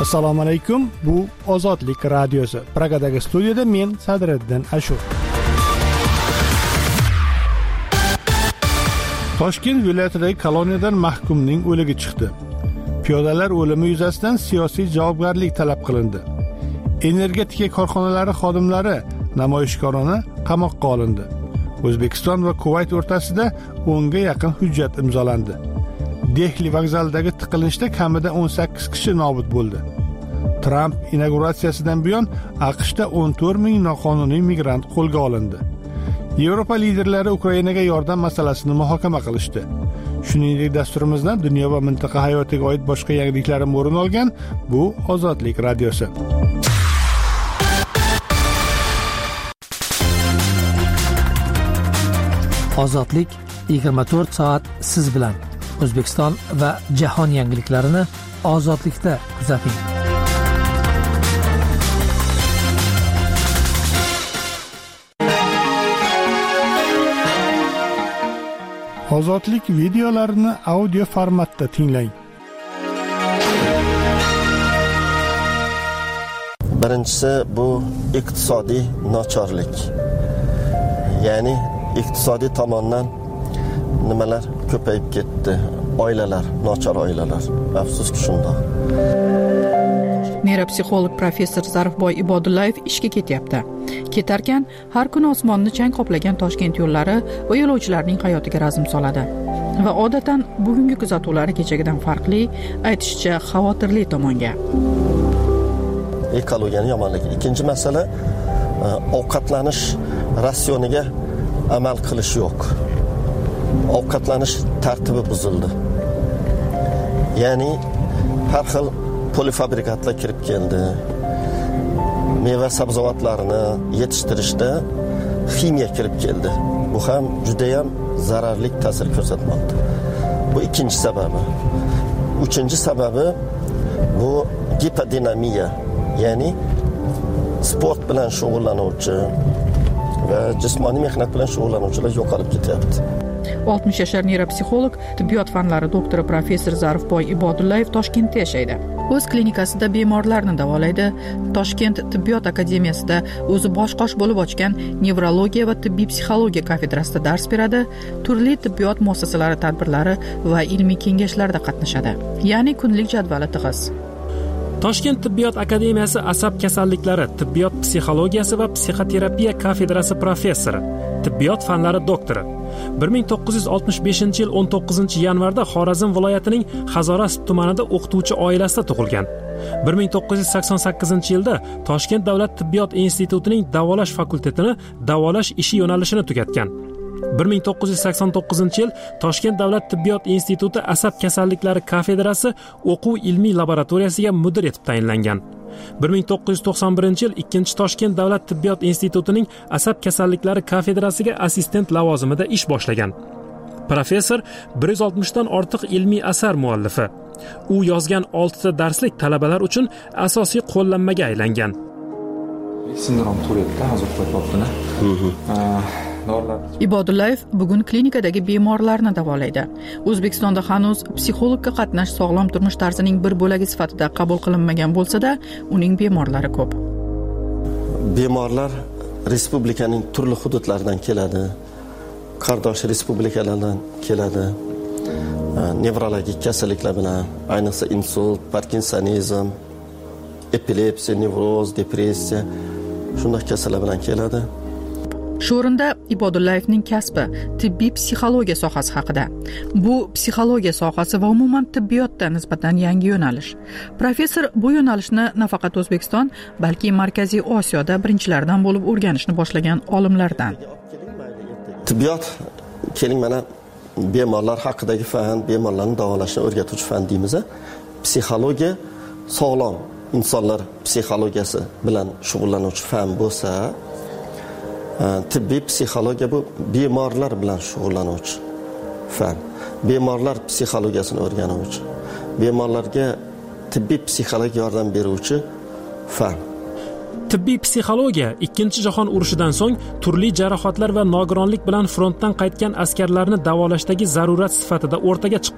Assalomu alaykum. Bu Ozodlik radiosi. Pragadagi studiyada men Sadriddin Ashur. Toshkent viloyatidagi koloniyadan mahkumning o'ligi chiqdi. Piyodalar o'limi yuzasidan siyosiy javobgarlik talab qilindi. Energetika korxonalari xodimlari namoyishkorona qamoqqa olindi. O'zbekiston va Kuvayt o'rtasida 10 ga yaqin hujjat imzolandi. Dehli vokzalidagi tiqilinchda kamida 18 kishi nobud bo'ldi. Tramp inauguratsiyasidan buyon AQShda 14 ming noqonuniy migrant qo'lga olindi. Yevropa liderlari Ukrainaga yordam masalasini muhokama qilishdi. Shuningdek, dasturimizdan dunyo va mintaqa hayotiga oid boshqa yangiliklar o'rin olgan. Bu Ozodlik radiosi. Ozodlik 24 soat siz bilan. O'zbekiston va jahon yangiliklarini Ozodlikda kuzating. Ozodlik videolarini audio formatda tinglang. Birinchisi bu iqtisodiy nochorlik. Ya'ni iqtisodiy tomondan nimalar ko'payib ketdi. Oilalar, nochor oilalar. Afsuski shundoq. Neyropsixolog professor Zarifboy Ibodullayev ishga ketyapti. Ketarkan har kuni osmonni chang qoplagan Toshkent yo'llari va yo'lovchilarning hayotiga razm soladi. Va odatan bugungi kuzatuvlari kechagidan farqli, aytishicha xavotirli tomonga. Ekologiyaning yomonligi. Ikkinchi masala ovqatlanish ratsioniga amal qilish yo'q. Ovqatlanish tartibi buzildi. Ya'ni har xil polifabrikatlar kirib keldi. Meva sabzavotlarini yetishtirishda ximiya kirib keldi. Bu ham juda ham zararli ta'sir ko'rsatmoqda. Bu ikkinchi sababi. Uchinchi sababi bu gipodinamiya, ya'ni sport bilan shug'ullanuvchi va jismoniy mehnat bilan shug'ullanuvchilar yo'qolib ketyapti. 60 yashar neyropsixolog, tibbiyot fanlari doktori professor Zarifboy Ibodullayev Toshkentda yashaydi. O'z klinikasida bemorlarni davolaydi. Toshkent tibbiyot akademiyasida o'zi bosh-qosh bo'lib ochgan nevrologiya va tibbiy psixologiya kafedrasida dars beradi. Turli tibbiyot muassasalari tadbirlari va ilmiy kengashlarda qatnashadi. Ya'ni kunlik jadvali tig'iz. Toshkent tibbiyot akademiyasi asab kasalliklari, tibbiyot psixologiyasi va psixoterapiya kafedrasi professori, tibbiyot fanlari doktori. 1965-yil 19-yanvarda Xorazm viloyatining Hazorasp tumanida o'qituvchi oilasida tug'ilgan. 1988-yilda Toshkent davlat tibbiyot institutining davolash fakultetini davolash ishi yo'nalishini tugatgan. 1989-yil Toshkent davlat tibbiyot instituti asab kasalliklari kafedrasi o'quv ilmiy laboratoriyasiga mudir etib tayinlangan. 1991-yil 2-Toshkent davlat tibbiyot institutining asab kasalliklari kafedrasiga assistent lavozimida ish boshlagan. Professor 160 dan ortiq ilmiy asar muallifi. U yozgan 6 ta darslik talabalar uchun asosiy qo'llanmaga aylangan. Sindrom Turetda hozir qo'yibdi. Ibodullayev bugun klinikadagi bemorlarni davolaydi. O'zbekistonda hanuz psixologga qatnash sog'lom turmush tarzining bir bo'lagi sifatida qabul qilinmagan bo'lsa-da, uning bemorlari ko'p. Bemorlar respublikaning turli hududlaridan keladi. Qardosh respublikalardan keladi. Nevrologik kasalliklar bilan, ayniqsa insult, parkinsonizm, epilepsiya, nevroz, depressiya shunday kasallar bilan keladi. Shu o'rinda Ibodullayevning kasbi tibbiy psixologiya sohasi haqida. Bu psixologiya sohasi va umuman tibbiyotda nisbatan yangi yo'nalish. Professor bu yo'nalishni nafaqat O'zbekiston, balki Markaziy Osiyoda birinchilardan bo'lib o'rganishni boshlagan olimlardan. Tibbiyot keling mana bemorlar haqidagi fan, bemorlarni davolashni o'rgatuvchi fan deymiz. Psixologiya sog'lom insonlar psixologiyasi bilan shug'ullanuvchi fan bo'lsa, tibbiy psixologiya bu bemorlar bilan shug'ullanuvchi fan. Bemorlar psixologiyasini o'rganuvchi, bemorlarga tibbiy psixologik yordam beruvchi fan. Tibbiy psixologiya 2-jahon urushidan so'ng turli jarohatlar va nogironlik bilan frontdan qaytgan askarlarni davolashdagi zarurat sifatida o'rtaga chiqqan.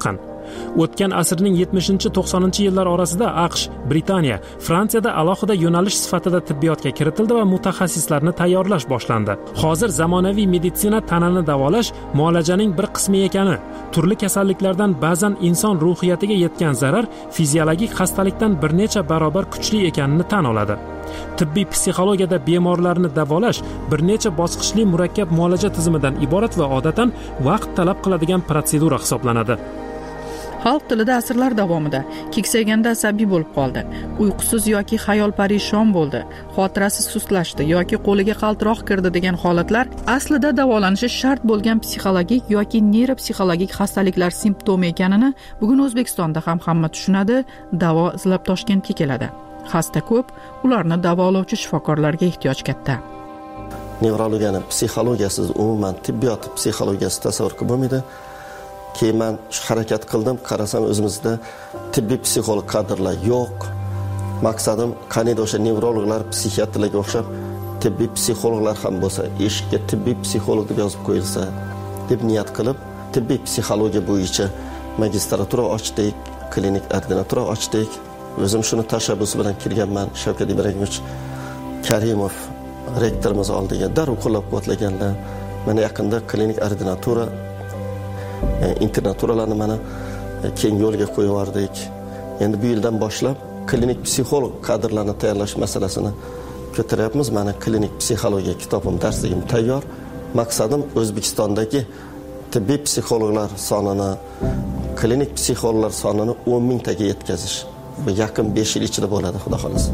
O'tgan asrning 70-90 yillar orasida AQSh, Britaniya, Fransiyada alohida yo'nalish sifatida tibbiyotga kiritildi va mutaxassislarni tayyorlash boshlandi. Hozir zamonaviy meditsina tanani davolash muolajaning bir qismi ekani, turli kasalliklardan ba'zan inson ruhiyatiga yetgan zarar fiziologik xastalikdan bir necha barobar kuchli ekanini tan oladi. Tibbiy psixologiyada bemorlarni davolash bir necha bosqichli murakkab muolaja tizimidan iborat va odatan vaqt talab qiladigan protsedura hisoblanadi. Xalq tilida asrlar davomida keksayganda asabiy bo'lib qoldi, uyqusiz yoki xayol parishon bo'ldi, xotirasi sustlashdi yoki qo'liga qaltiroq kirdi degan holatlar aslida davolanishi shart bo'lgan psixologik yoki neyropsixologik xastaliklar simptomi ekanini bugun O'zbekistonda ham hamma tushunadi, davo izlab Toshkentga keladi. Xasta ko'p, ularni davolovchi shifokorlarga ehtiyoj katta. Nevrologiyani psixologiyasiz umuman tibbiyot psixologiyasi tasavvur bo'lmaydi. Keyin men harakat qildim, qarasam o'zimizda tibbiy psixolog kadrlar yo'q. Maqsadim qanday o'sha nevrologlar, psixiatrlarga o'xshab tibbiy psixologlar ham bo'lsa, eshikka tibbiy psixolog deb yozib qo'yilsa deb niyat qilib, tibbiy psixologiya bo'yicha magistratura ochdik, klinik ordinatura ochdik. O'zim shuni tashabbusi bilan kirganman. Shavkat Ibragimovich Karimov rektorimiz oldiga darrov qo'llab-quvvatlaganlar. Mana yaqinda klinik ordinatura, internaturalarni mana keng yo'lga qo'yib yubordik. Endi bu yildan boshlab klinik psixolog kadrlarni tayyorlash masalasini ko'taryapmiz. Mana klinik psixologiya kitobim, darsligim tayyor. Maqsadim O'zbekistondagi tibbiy psixologlar sonini, klinik psixologlar sonini 10 mingtaga yetkazish. Bu yaqin 5 yil ichida bo'ladi, xudo xolasa.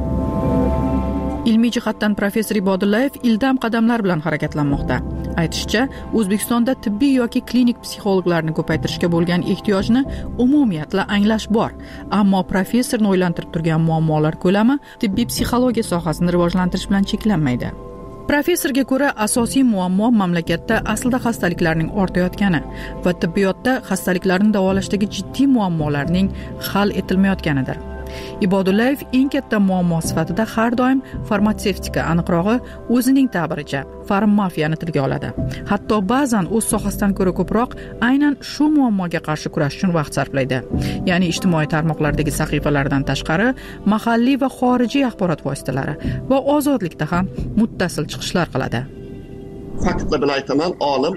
Ilmiy jihatdan professor Ibodullayev ildam qadamlar bilan harakatlanmoqda. Aytishicha, O'zbekistonda tibbiy yoki klinik psixologlarni ko'paytirishga bo'lgan ehtiyojni umumiyatla anglash bor, ammo professorni o'ylantirib turgan muammolar ko'lami tibbiy psixologiya sohasini rivojlantirish bilan cheklanmaydi. Professorga ko'ra, asosiy muammo mamlakatda aslida xastaliklarning ortayotgani va tibbiyotda xastaliklarni davolashdagi jiddiy muammolarning hal etilmayotganidir. Ibodullayev eng katta muammo sifatida har doim farmatsevtika, aniqrog'i o'zining ta'biricha farmmafiyani tilga oladi. Hatto ba'zan o'z sohasidan ko'ra ko'proq aynan shu muammoga qarshi kurash uchun vaqt sarflaydi. Ya'ni ijtimoiy tarmoqlardagi sahifalardan tashqari mahalliy va xorijiy axborot vositalari va ozodlikda ham muttasil chiqishlar qiladi. Faktlar bilan aytaman, olim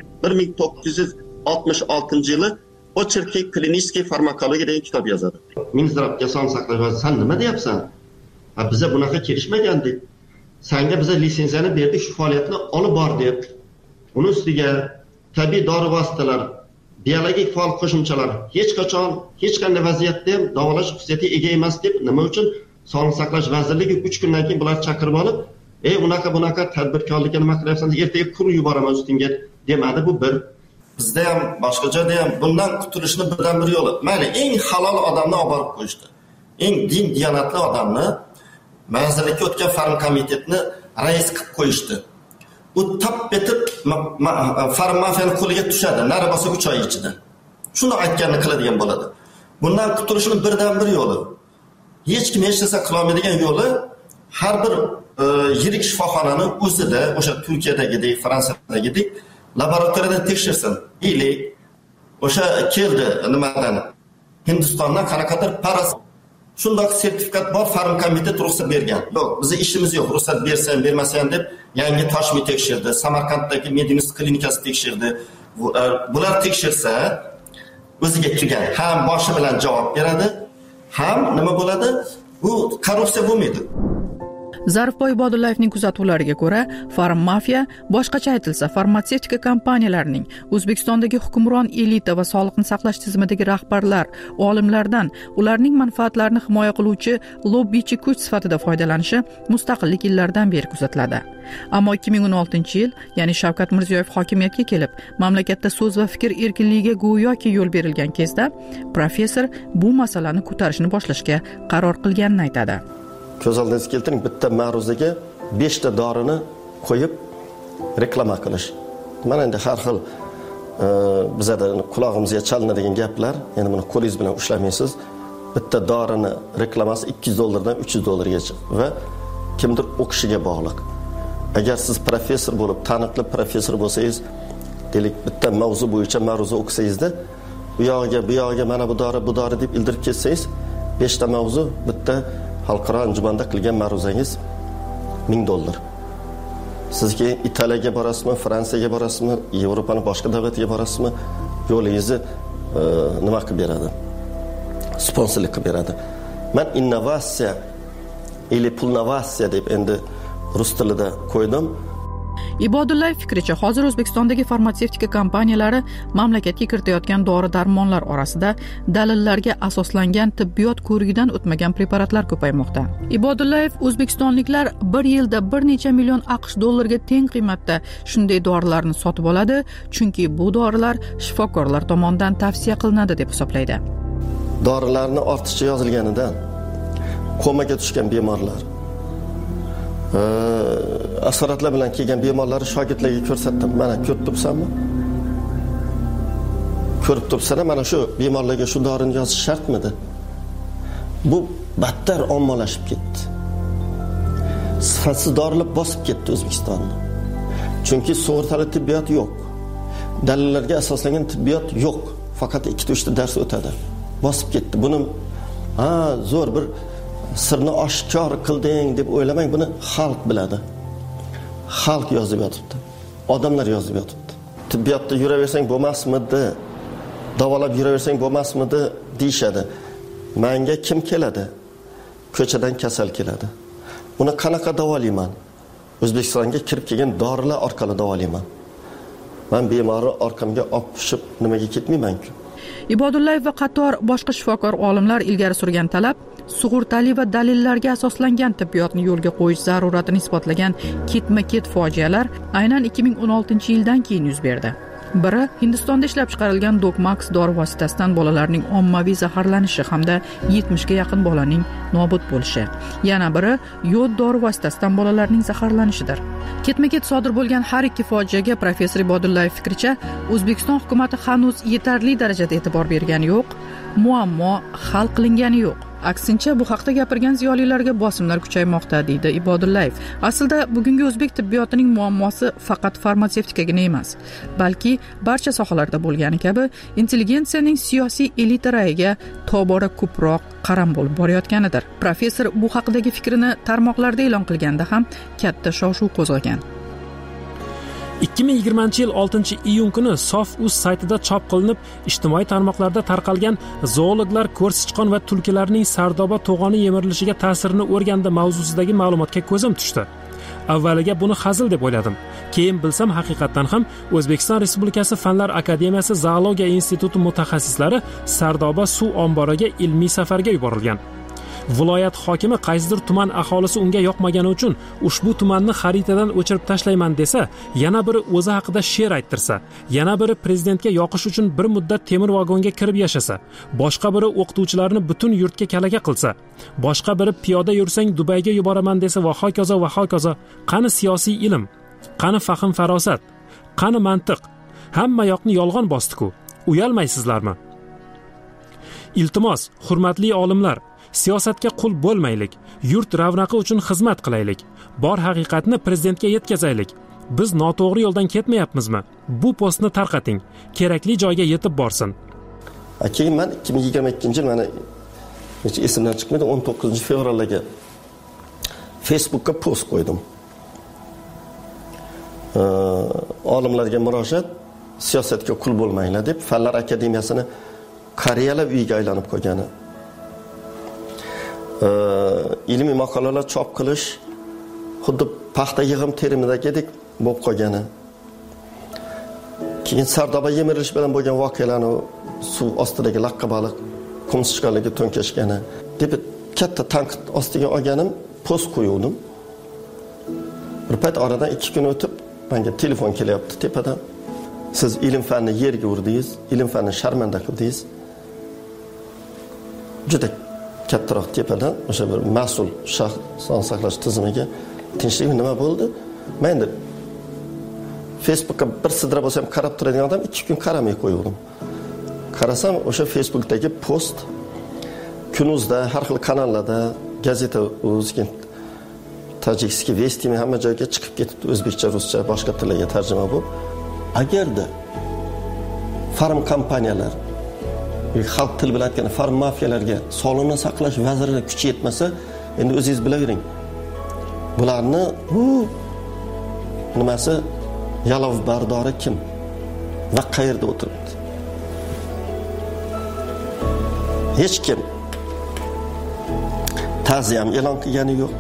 1966-yili Ocherki kliniskiy farmakologiya degan kitob yozadi. Minzdravga son saqlash vaziri, sen nima deyapsan? Biza bunaqa kelishmagandik. Senga biza litsenziyani berdik, shu faoliyatni olib bor deb. Uni ustiga tabiiy dori vositalar, biologik faol qo'shimchalar hech qachon, hech qanday vaziyatda ham davolash xususiyatiga ega emas deb nima uchun Sog'liqni saqlash vazirligi 3 kundan keyin bular chaqirib olib, unaqa tadbirkorlikka nima qilyapsangiz, ertaga qurib yuboraman ustingga demadi. Bu bir. Bizda ham boshqa joyda ham bundan qutulishning birdan bir yo'li. Mayli, eng halol odamni olib borib qo'yishdi. Eng din diyonatli odamni vazirlikka o'tgan farm komitetni rais qilib qo'yishdi. U tap etib farmafiyani qo'liga tushadi, nari bo'lsa 3 oy ichida. Shuni aytganini qiladigan bo'ladi. Bundan qutulishning birdan bir yo'li. Hech kim hech narsa qila olmaydigan yo'li har bir yirik shifoxonani o'zida, o'sha Turkiyadagidek, Fransiyadagidek laboratoriyada tekshirsin. Ili o'sha keldi nimadan? Hindistondan qanaqadir paras shundoq sertifikat bor, farm komitet ruxsat bergan. Yo'q, bizning ishimiz yo'q, ruxsat bersin, bermasin deb yangi Toshmi tekshirdi, Samarqanddagi Medinus klinikasi tekshirdi. Bular tekshirsa o'ziga kelgan ham boshi bilan javob beradi, ham nima bo'ladi? Bu korrupsiya bo'lmaydi. Zarifboy Ibodullayevning kuzatuvlariga ko'ra, farmmafiya, boshqacha aytilsa, farmatsevtika kompaniyalarining O'zbekistondagi hukmron elita va sog'liqni saqlash tizimidagi rahbarlar, olimlardan ularning manfaatlarini himoya qiluvchi lobbichi kuch sifatida foydalanishi mustaqillik yillaridan beri kuzatiladi. Ammo 2016-yil, ya'ni Shavkat Mirziyoyev hokimiyatga kelib, mamlakatda so'z va fikr erkinligiga go'yoki yo'l berilgan kezda, professor bu masalani ko'tarishni boshlashga qaror qilganini aytadi. Ko'z oldingizga keltiring, bitta ma'ruzaga 5 ta dorini qo'yib reklama qilish. Mana endi har xil bizada qulog'imizga chalinadigan gaplar, endi buni qo'lingiz bilan ushlamaysiz. Bitta dorini reklamasi $200 dan $300 va kimdir o'qishiga bog'liq. Agar siz professor bo'lib, taniqli professor bo'lsangiz, deylik bitta mavzu bo'yicha ma'ruza o'qisangizda, bu yog'iga mana bu dori deb ildirib ketsangiz 5 ta mavzu bitta xalqaro anjumanda qilgan ma'ruzangiz $1000. Sizga Italiyaga borasizmi, Fransiyaga borasizmi, Yevropaning boshqa davlatiga borasizmi, yo'lingizni nima qilib beradi? Sponsorlik qilib beradi. Men innovatsiya или pulnovatsiya deb endi rus tilida qo'ydim. Ibodullayev fikricha, hozir O'zbekistondagi farmatsevtika kompaniyalari mamlakatga kiritayotgan dori-darmonlar orasida dalillarga asoslangan tibbiyot ko'rigidan o'tmagan preparatlar ko'paymoqda. Ibodullayev o'zbekistonliklar bir yilda bir necha million AQSh dollariga teng qiymatda shunday dorilarni sotib oladi, chunki bu dorilar shifokorlar tomonidan tavsiya qilinadi deb hisoblaydi. Dorilarni ortiqcha yozilganidan komaga tushgan bemorlar, asoratlar bilan kelgan bemorlarni shogirdlarga ko'rsatdim. Mana ko'rib turibsanmi? Ko'rib turibsana, mana shu bemorlarga shu dorini yozish shartmidi? Bu battar ommalashib ketdi. Sifatsiz dorilar bosib ketdi O'zbekistonni. Chunki sug'urtali tibbiyot yo'q. Dalillarga asoslangan tibbiyot yo'q. Faqat 2-3 ta dars o'tadi. Bosib ketdi. Buni zo'r bir sirni oshkor qilding deb o'ylamang, buni xalq biladi. Xalq yozib yotibdi. Odamlar yozib yotibdi. Tibbiyotda yuraversang bo'lmasmidi? Davolab yuraversang bo'lmasmidi deyshadi. Menga kim keladi? Ko'chadan kasal keladi. Uni qanaqa davolayman? O'zbekistonga kirib kelgan dorilar orqali davolayman. Men bemorni orqamga olib tushib nimaga ketmayman-ku? Ibodullayev va qator boshqa shifokor olimlar ilgari surgan talab sug'urtali va dalillarga asoslangan tibbiyotni yo'lga qo'yish zaruratini isbotlagan ketma-ket fojialar aynan 2016-yildan keyin yuz berdi. Biri Hindistonda ishlab chiqarilgan Dogmax dori vositasidan bolalarning ommaviy zaharlanishi hamda 70 ga yaqin bolaning nobud bo'lishi. Yana biri yod dori vositasidan bolalarning zaharlanishidir. Ketma-ket sodir bo'lgan har ikki fojiaga professor Ibodullayev fikricha, O'zbekiston hukumatı hanuz yetarli darajada e'tibor bergani yo'q, muammo hal qilingani yo'q. Aksincha, bu haqda gapirgan ziyolilarga bosimlar kuchaymoqda, deydi Ibodullayev. Aslida bugungi o'zbek tibbiyotining muammosi faqat farmatsevtikaga emas, balki barcha sohalarda bo'lgani kabi intelligensiyaning siyosiy elita rayiga tobora ko'proq qaram bo'lib borayotganidir. Professor bu haqidagi fikrini tarmoqlarda e'lon qilganda ham katta shov-shuv qo'zg'agan. 2020-yil 6-iyun kuni Sof.uz saytida chop qilinib, ijtimoiy tarmoqlarda tarqalgan zoologlar ko'rsichqon va tulkilarning Sardoba to'g'oni yemirilishiga ta'sirini o'rgandi mavzusidagi ma'lumotga ko'zim tushdi. Avvaliga buni hazil deb o'yladim. Keyin bilsam, haqiqatan ham O'zbekiston Respublikasi Fanlar akademiyasi Zoologiya instituti mutaxassislari Sardoba suv omboriga ilmiy safarga yuborilgan. Viloyat hokimi qaysidir tuman aholisi unga yoqmagani uchun ushbu tumanni xaritadan o'chirib tashlayman desa, yana biri o'zi haqida she'r ayttirsa, yana biri prezidentga yoqish uchun bir muddat temir vagonga kirib yashasa, boshqa biri o'qituvchilarni butun yurtga kalaga qilsa, boshqa biri piyoda yursang Dubayga yuboraman desa va hokazo va hokazo. Qani siyosiy ilm, qani fahm farosat, qani mantiq? Hamma yoqni yolg'on bosdi-ku. Uyalmaysizlarmi? Iltimos, hurmatli olimlar, siyosatga qul bo'lmaylik, yurt ravnaqi uchun xizmat qilaylik, bor haqiqatni prezidentga yetkazaylik. Biz noto'g'ri yo'ldan ketmayapmizmi? Bu postni tarqating, kerakli joyga yetib borsin. Keyin men 2022-yil mana hech esimdan chiqmaydi, 19-fevralga Facebookka post qo'ydim. Olimlarga murojaat, siyosatga qul bo'lmanglar deb Fanlar akademiyasini Koreyalar uyiga aylanib qo'ygani. Ilmiy maqolalar chop qilish xuddi paxta yig'im terimidagidek bo'lib qolgani. Keyin Sardoba yemirilish bilan bo'lgan voqealarni suv ostidagi laqqa baliq qumsichqonlarga to'nkashgani deb katta tanqid ostiga olganim, post qo'yuvdim. Bir payt oradan 2 kun o'tib menga telefon kelyapti tepadan. Siz ilm fanni yerga urdingiz, ilm fanni sharmanda qildingiz. Juda kattaroq tepadan o'sha bir mas'ul shaxs sog'liqni saqlash tizimiga tinchlik nima bo'ldi? Men de Facebookka bir sidra bo'lsam qarab turadigan odam 2 kun qaramay qo'ydim. Qarasam o'sha Facebookdagi post Kunuzda, har xil kanallarda, gazeta o'zga Tojikskiy Vestimi hamma joyga chiqib ketdi, o'zbekcha, ruscha, boshqa tillarga tarjima bo'lib. Agarda farm kompaniyalar xalq tili bilan aytganda farmafiyalarga sog'liqni saqlash vaziri kuchi yetmasa, endi o'zingiz bilavering. Bularni nimasi yalov bardori kim va qayerda o'tiribdi? Hech kim ta'ziyam e'lon qilgani yo'q.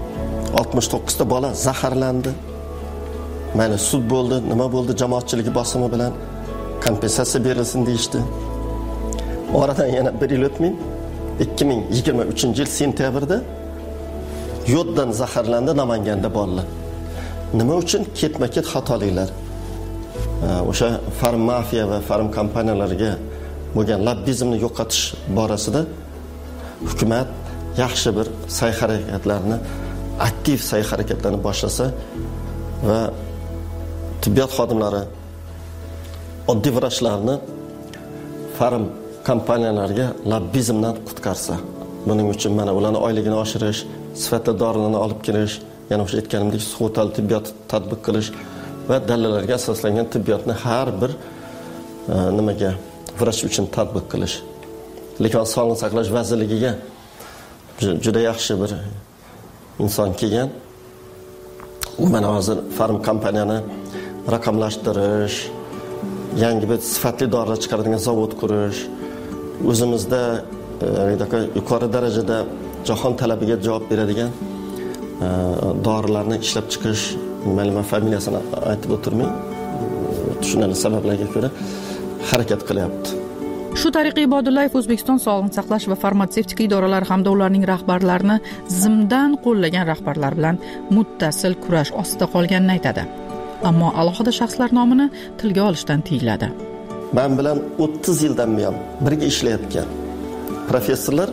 69 ta bola zaharlandi. Mayli sud bo'ldi, nima bo'ldi, jamoatchilik bosimi bilan kompensatsiya berilsin deyishdi. Oradan yana 1 yil o'tmay 2023-yil sentyabrda yoddan zaharlandi Namanganda bolalar. Nima uchun? Ketma-ket xatoliklar. O'sha farmafiya va farm kompaniyalariga bo'lgan lobbizmni yo'qotish borasida hukumat yaxshi bir sa'y-harakatlarni, aktiv sa'y-harakatlarni boshlasa va tibbiyot xodimlari, oddiy vrachlarni farm kompaniyalariga lobbizmdan qutqarsa, buning uchun mana ularni oyligini oshirish, sifatli dorilarni olib kelish, yana o'sha aytganimdek sug'urtali tibbiyot tatbiq qilish va dalillarga asoslangan tibbiyotni har bir nimaga vrach uchun tatbiq qilish. Lekin Sog'liqni saqlash vazirligiga juda yaxshi bir inson kelgan. U mana hozir farm kompaniyani raqamlashtirish, yangi bir sifatli dorilar chiqaradigan zavod qurish, o'zimizda yuqori darajada jahon talabiga javob beradigan dorilarni ishlab chiqish, men familiyasini aytib o'tirmay, tushunarli sabablarga ko'ra harakat qilyapti. Shu tariqa Ibodullayev O'zbekiston Sog'liqni saqlash va farmatsevtika idoralari hamda ularning rahbarlarini zimdan qo'llagan rahbarlar bilan muttasil kurash ostida qolganini aytadi. Ammo alohida shaxslar nomini tilga olishdan tiyiladi. Men bilan 30 yildan buyon birga ishlayotgan professorlar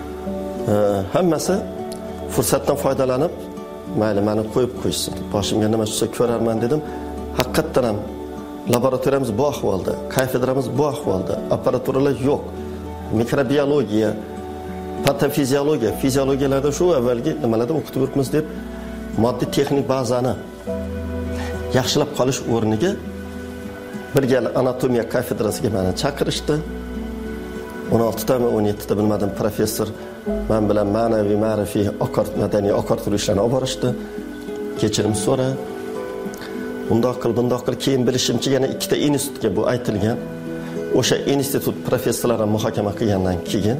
hammasi fursatdan foydalanib, mayli meni qo'yib qo'ysin. Boshimga nima tushsa ko'rarman dedim. Haqiqatan ham laboratoriyamiz bu ahvolda, kafedramiz bu ahvolda, apparaturalar yo'q. Mikrobiologiya, patofiziologiya, fiziologiyalarda shu avvalgi nimalarda o'qitib yuribmiz deb moddiy texnik bazani yaxshilab qolish o'rniga birga anatomiya kafedrasiga meni chaqirishdi. 16 ta 17 ta bilmadim professor men bilan ma'naviy, ma'rifiy, madaniy oqartirish ishlarni olib borishdi. Kechirim so'ra. Bundoq qil, keyin bilishimcha yana 2 ta institutga bu aytilgan. O'sha institut professorlari muhokama qilgandan keyin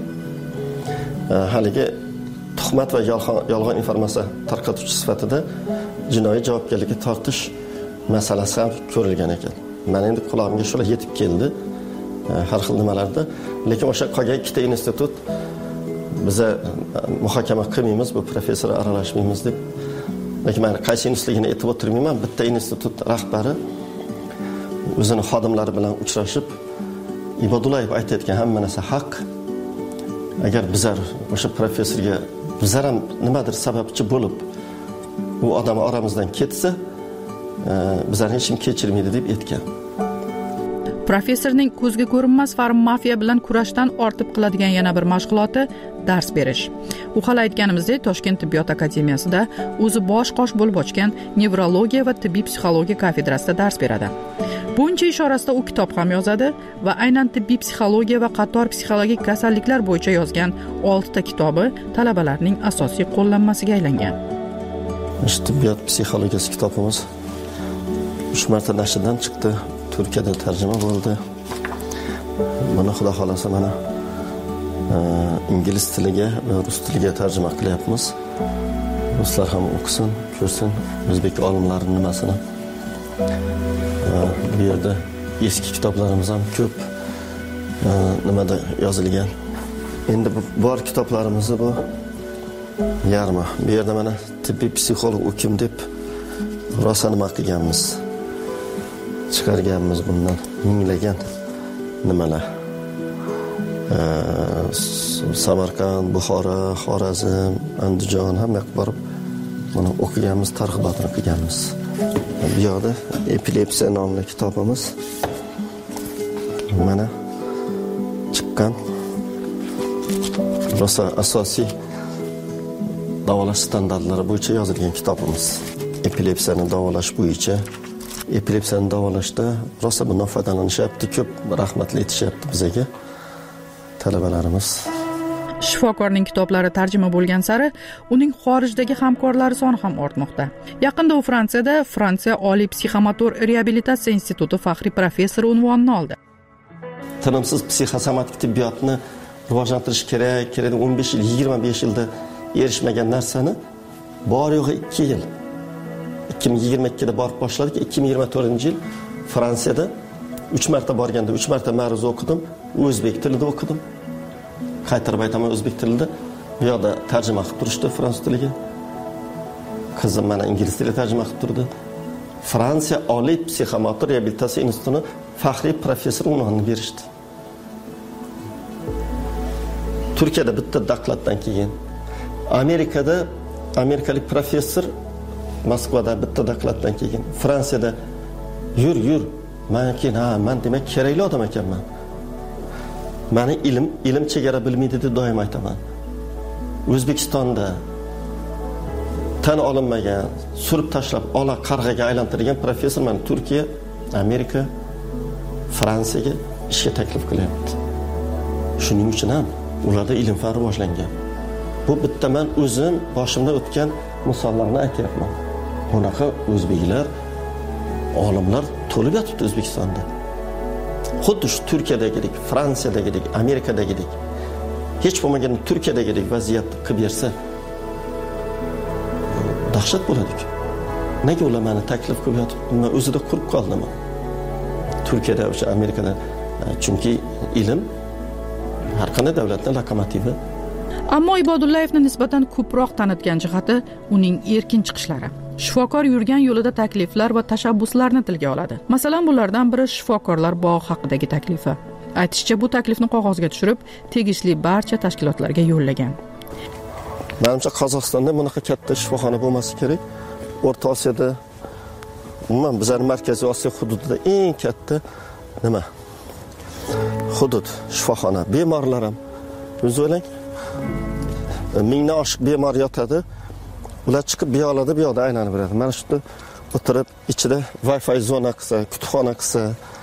haligi tuhmat va yolg'on informatsiya tarqatuvchi sifatida jinoiy javobgarlikka tortish masalasi ham ko'rilgan ekan. Men endi quloqimga shular yetib keldi. Har xil nimalarda, lekin o'sha qolgan 2 ta institut biza muhokama qilmaymiz, bu professor aralashmaymiz deb. Lekin men qaysi institutligini aytib o'tirmayman. Bitta institut rahbari o'zining xodimlari bilan uchrashib, Ibodullayev aytayotgan hamma narsa haq. Agar bizlar o'sha professorga bizlar ham nimadir sababchi bo'lib u odam oramizdan ketsa, bizlarni hech kim kechirmaydi deb aytgan. Professorning ko'zga ko'rinmas farmafiya bilan kurashdan ortib qiladigan yana bir mashg'uloti dars berish. U hali aytganimizdek, Toshkent tibbiyot akademiyasida o'zi bosh-qosh bo'lib ochgan nevrologiya va tibbiy psixologiya kafedrasida dars beradi. Buncha ishorasida u kitob ham yozadi va aynan tibbiy psixologiya va qator psixologik kasalliklar bo'yicha yozgan 6 ta kitobi talabalarning asosiy qo'llanmasiga aylangan. Tibbiyot psixologiyasi kitobimiz 3 marta nashrdan chiqdi. Turkiyada tarjima bo'ldi. Buni xudo xolasa mana ingliz tiliga va rus tiliga tarjima qilyapmiz. Ruslar ham o'qisin, ko'rsin o'zbek olimlarining nimasini. Bu yerda eski kitoblarimiz ham ko'p nimada yozilgan. Endi bor kitoblarimizni bu yarmi. Bu yerda mana tibbiy psixolog o'kim deb rosa nima qilganmiz. Chiqarganmiz bundan minglagan nimalar. Samarqand, Buxoro, Xorazm, Andijon hamma yoqqa borib buni o'qiganmiz, targ'ibotini qilganmiz. Bu yoqda epilepsiya nomli kitobimiz mana chiqqan. Rosa asosiy davolash standartlari bo'yicha yozilgan kitobimiz. Epilepsiyani davolash bo'yicha, epilepsiyani davolashda rosa bundan foydalanishyapti, ko'p rahmatli aytishyapti bizga. talabalarimiz. Shifokorning kitoblari tarjima bo'lgan sari uning xorijdagi hamkorlari soni ham ortmoqda. Yaqinda u Fransiyada Fransiya Oliy psixomotor reabilitatsiya instituti faxriy professori unvonini oldi. Tinimsiz psixosomatik tibbiyotni rivojlantirish kerak 15 yil, 25 yilda erishmagan narsani bor yo'g'i 2 yil. 2022da borib boshladik, 2024-yil Fransiyada 3 marta borganda 3 marta ma'ruza o'qidim, o'zbek tilida o'qidim. Qaytarib aytaman, o'zbek tilida. Bu yoqda tarjima qilib turishdi fransuz tiliga. Qizim mana ingliz tilida tarjima qilib turdi. Fransiya Oliy psixomotor reabilitatsiya institutining faxriy professori unvonini berishdi. Turkiyada bitta dokladdan keyin, Amerikada amerikalik professor Moskvada bitta dokladdan keyin, Fransiyada yur, men demak kerakli odam ekanman. Meni ilm chegara bilmaydi deb doim aytaman. O'zbekistonda tan olinmagan, surib tashlab, ola qarg'aga aylantirgan professor meni Turkiya, Amerika, Fransiyaga ishga taklif qilyapti. Shuning uchun ham ularda ilm fan rivojlangan. Bu bitta men o'zim boshimdan o'tgan misollarni aytyapman. Bunaqa o'zbeklar, olimlar to'lib yotibdi O'zbekistonda. Xuddi shu Turkiyadagidek, Fransiyadagidek, Amerikadagidek, hech bo'lmaganda Turkiyadagidek vaziyatni qilib bersa, dahshat bo'ladi-ku. Nega ular meni taklif qilib yotib, men o'zida qurib qoldim. Turkiyada, o'sha Amerikada, chunki ilm har qanday davlatning lokomotivi. Ammo Ibodullayevni nisbatan ko'proq tanitgan jihati uning erkin chiqishlari. Shifokor yurgan yo'lida takliflar va tashabbuslarni tilga oladi. Masalan, bulardan biri shifokorlar bog'i haqidagi taklifi. Aytishicha, bu taklifni qog'ozga tushirib, tegishli barcha tashkilotlarga yo'llagan. Menimcha Qozog'istonda bunaqa katta shifoxona bo'lmasi kerak. O'rta Osiyoda, umuman bizning Markaziy Osiyo hududida eng katta nima? Hudud shifoxona. Bemorlar ham o'zi o'ylang, mingdan oshiq bemor yotadi. Ular chiqib bu yoqda aylanib beradi. Mana shunda o'tirib, ichida Wi-Fi zona qilsa, kutubxona qilsa,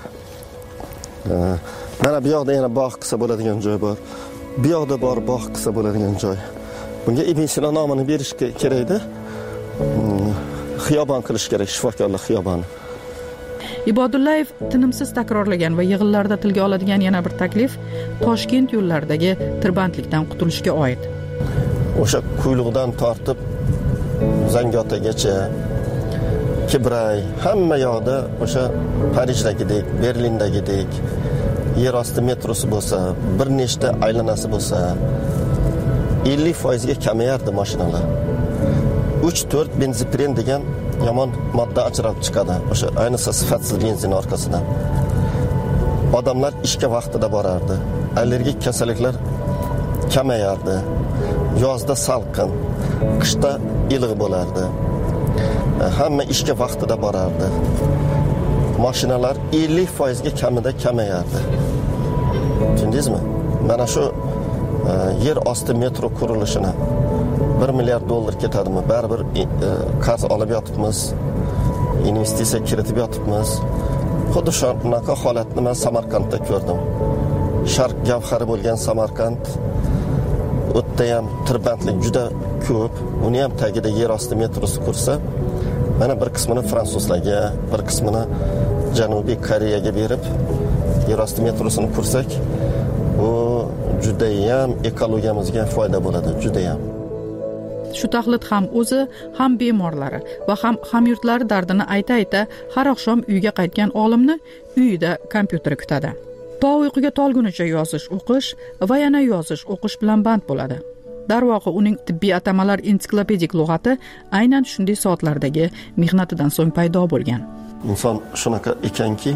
mana bu yoqda yana bog' qilsa bo'ladigan joy bor. Bu yoqda bor bog' qilsa bo'ladigan joy. Bunga Ibn Sino nomini berish kerak-da. Xiyobon qilish kerak, shifokorlar xiyoboni. Ibodullayev tinimsiz takrorlagan va yig'inlarda tilga oladigan yana bir taklif Toshkent yo'llaridagi tirbandlikdan qutulishga oid. O'sha Quyliqdan tortib Zangiotagacha, Kibray, hamma yoqda o'sha Parijdagidek, Berlindagidek yer osti metrosi bo'lsa, bir nechta aylanasi bo'lsa, 50% ga kamayardi mashinalar. 3-4 benzopren degan yomon modda ajralib chiqadi. O'sha ayniqsa sifatsiz benzin orqasidan. Odamlar ishga vaqtida borardi. Allergik kasalliklar kamayardi. Yozda salqin, qishda iliq bo'lardi. Hamma ishga vaqtida borardi. Mashinalar 50% ga kamida kamayardi. Tushundingizmi? Mana shu yer osti metro qurilishini $1 milliard ketadimi? Baribir qarz olib yotibmiz, investitsiya kiritib yotibmiz. Xuddi shunaqa holatni men Samarqandda ko'rdim. Sharq gavhari bo'lgan Samarqand, o'tda ham tirbandlik juda ko'p. Uni ham tagida yer osti metrosi qursa, mana bir qismini fransuzlarga, bir qismini Janubiy Koreyaga berib, yer osti metrosini qursak, bu juda ham ekologiyamizga foyda bo'ladi, juda ham. Shu taxlit ham o'zi, ham bemorlari va ham hamyurtlari dardini ayta-ayta har oqshom uyga qaytgan olimni uyida kompyuter kutadi. To uyquga tolgunicha yozish, o'qish va yana yozish, o'qish bilan band bo'ladi. Darvoqe uning tibbiy atamalar ensiklopedik lug'ati aynan shunday soatlardagi mehnatidan so'ng paydo bo'lgan. Inson shunaqa ekanki,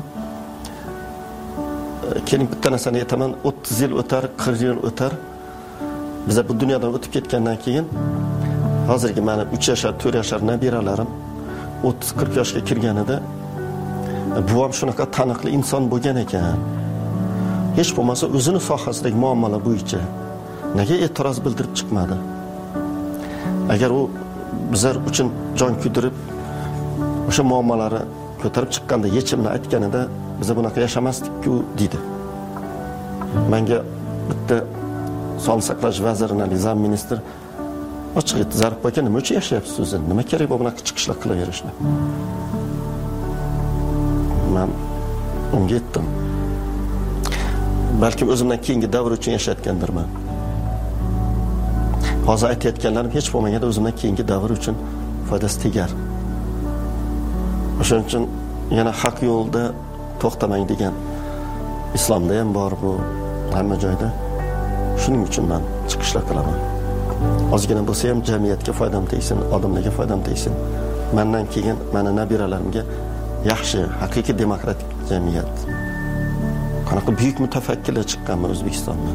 keling bitta narsani aytaman, 30 yil o'tar, 40 yil o'tar. Biz bu dunyodan o'tib ketgandan keyin hozirgi mana 3 yoshar, 4 yoshar nabiralarim 30-40 yoshga kirganida buvam shunaqa taniqli inson bo'lgan ekan. Hech bo'lmasa o'zini sohasidagi muammolar bo'yicha nega e'tiroz bildirib chiqmadi? Agar u bizlar uchun jon kuydirib o'sha muammolari ko'tarib chiqqanda, yechimni aytganida biz bunaqa yashamasdik-ku deydi. Menga bitta sog'liqni saqlash vaziri, nizam ministri ochiq aytdi, Zarif aka, nima uchun yashayapsiz o'zi? Nima kerak bu bunaqa chiqishlar qilaverishni? Men unga aytdim, balkim o'zimdan keyingi davr uchun yashayotgandirman. Hozir aytayotganlarim hech bo'lmaganda o'zimdan keyingi davr uchun foydasi tegar. O'shaning uchun yana haq yo'lda to'xtamang degan islomda ham bor bu, hamma joyda. Shuning uchun men chiqishlar qilaman. Ozgina bo'lsa ham jamiyatga foydam tegsin, odamlarga foydam tegsin. Mendan keyin meni nabiralarimga yaxshi, haqiqiy demokratik jamiyat. Qanaqa buyuk mutafakkirlar chiqqanmi O'zbekistondan.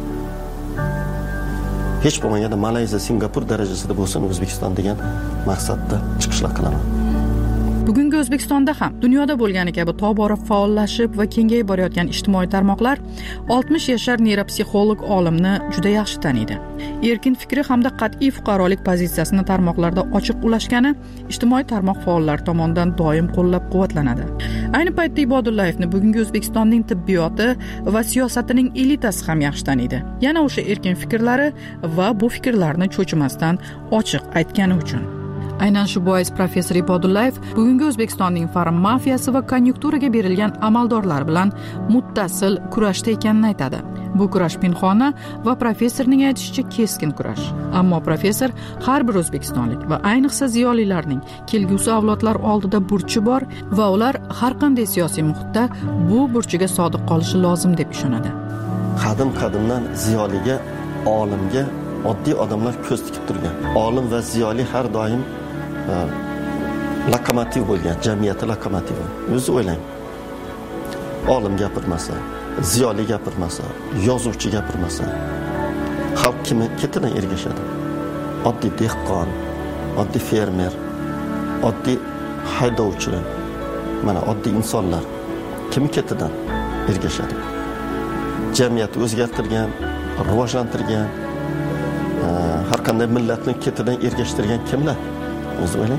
Hech bo'lmaganda Malayziya, Singapur darajasida bo'lsin O'zbekiston degan maqsadda chiqishlar qilaman. Bugungi O'zbekistonda ham dunyoda bo'lgani kabi tobora faollashib va kengayib borayotgan ijtimoiy tarmoqlar 60 yashar neyropsixolog olimni juda yaxshi taniydi. Erkin fikri hamda qat'iy fuqarolik pozitsiyasini tarmoqlarda ochiq ulashgani ijtimoiy tarmoq faollari tomonidan doim qo'llab-quvvatlanadi. Ayni paytda Ibodullayevni bugungi O'zbekistonning tibbiyoti va siyosatining elitasi ham yaxshi taniydi. Yana o'sha erkin fikrlari va bu fikrlarni cho'chimasdan ochiq aytgani uchun. Aynan shu bois professor Ibodullayev bugungi O'zbekistonning farmafiyasi va konjunkturaga berilgan amaldorlar bilan muttasil kurashda ekanini aytadi. Bu kurash pinhona va professorning aytishicha keskin kurash. Ammo professor har bir o'zbekistonlik va ayniqsa ziyolilarning kelgusi avlodlar oldida burchi bor va ular har qanday siyosiy muhitda bu burchiga sodiq qolishi lozim deb ishonadi. Qadimdan ziyoliga, olimga oddiy odamlar ko'z tikib turgan. Olim va ziyoli har doim lokomotiv bo'lgan, jamiyati lokomotivi. O'zi o'ylang. Olim gapirmasa, ziyoli gapirmasa, yozuvchi gapirmasa, xalq kimi ketidan ergashadi? Oddiy dehqon, oddiy fermer, oddiy haydovchilar, mana oddiy insonlar kim ketidan ergashadi? Jamiyatni o'zgartirgan, rivojlantirgan, har qanday millatni ketidan ergashtirgan kimlar? O'zi o'ylang.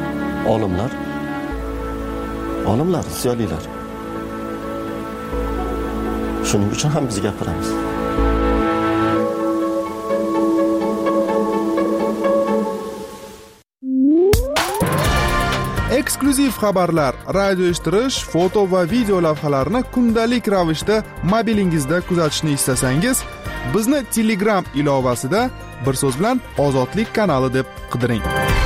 Olimlar, ziyolilar. Shuning uchun ham biz gapiramiz. Eksklyuziv xabarlar, radio eshittirish, foto va video lavhalarni kundalik ravishda mobilingizda kuzatishni istasangiz, bizni Telegram ilovasida bir so'z bilan Ozodlik kanali deb qidiring.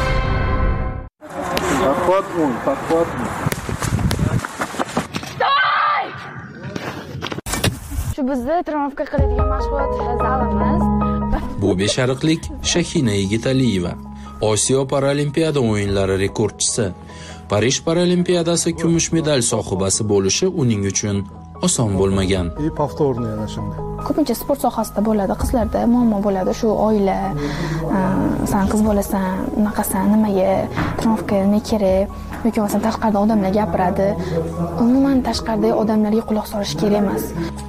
Shu bizda trenirovka qiladigan mashg'ulot zalimiz. Bu beshariqlik Shahina Yigitaliyeva, Osiyo Paralimpiada o'yinlari rekordchisi. Parij Paralimpiadasi kumush medal sohibasi bo'lishi uning uchun oson bo'lmagan. Ko'pincha sport sohasida bo'ladi, qizlarda muammo bo'ladi, shu oila, sen qiz bo'lasan, unaqasan, nimaga, trenirovka ne kerak, yoki masalan tashqarida odamlar gapiradi. Umuman tashqaridagi odamlarga quloq solish kerak emas.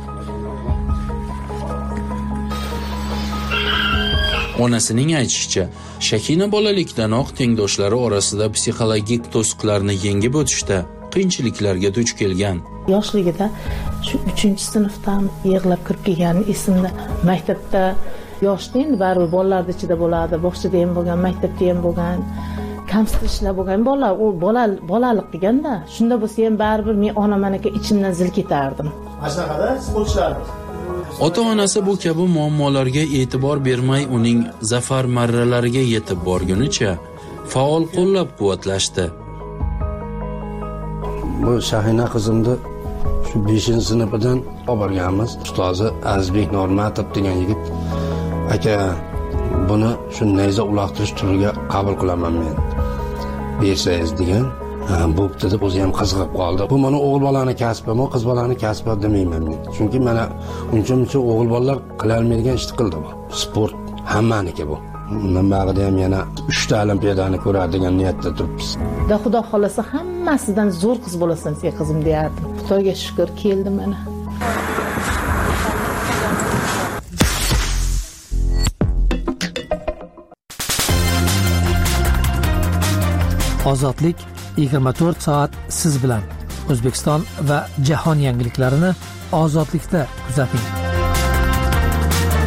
Onasining aytishicha, Shakina bolalikdanoq tengdoshlari orasida psixologik to'siqlarni yengib o'tishda qiyinchiliklarga duch kelgan. Yoshligida shu 3-sinfdan yig'lab kirib kelgani esimda. Maktabda yoshda endi baribir bolalar ichida bo'ladi, bog'chada ham bo'lgan, maktabda ham bo'lgan, kamsitishlar bo'lgan bolalar, u bolalik deganda, shunda bo'lsa ham baribir men onamanaka ichimdan zil ketardim. Ashaqada sportchilar Ota-onasi bu kabi muammolarga e'tibor bermay uning zafar marralariga yetib borgunicha faol qo'llab-quvvatlashdi. Bu Shahina qizimni shu 5-sinfdan olib borganmiz. Ustozi Azizbek Normatov degan yigit, aka, buni shu nayza uloqtirish turiga qabul qilaman men. Bersangiz degan. Bo'pti deb o'zi ham qiziqib qoldi. Bu mana o'g'il bolani kasbimi, qiz bolani kasbi demayman men. Chunki mana uncha o'g'il bolalar qila olmaydigan ishni qildi bu. Sport hammaniki bu. Undan bag'ida ham yana 3 ta olimpiadani ko'radi degan niyatda turibmiz. Xudo xolasa hammasidan zo'r qiz bo'lasan sen qizim deyardim. Xudoga shukr keldi mana. Ozodlik 24 soat siz bilan. O'zbekiston va jahon yangiliklarini ozodlikda kuzating.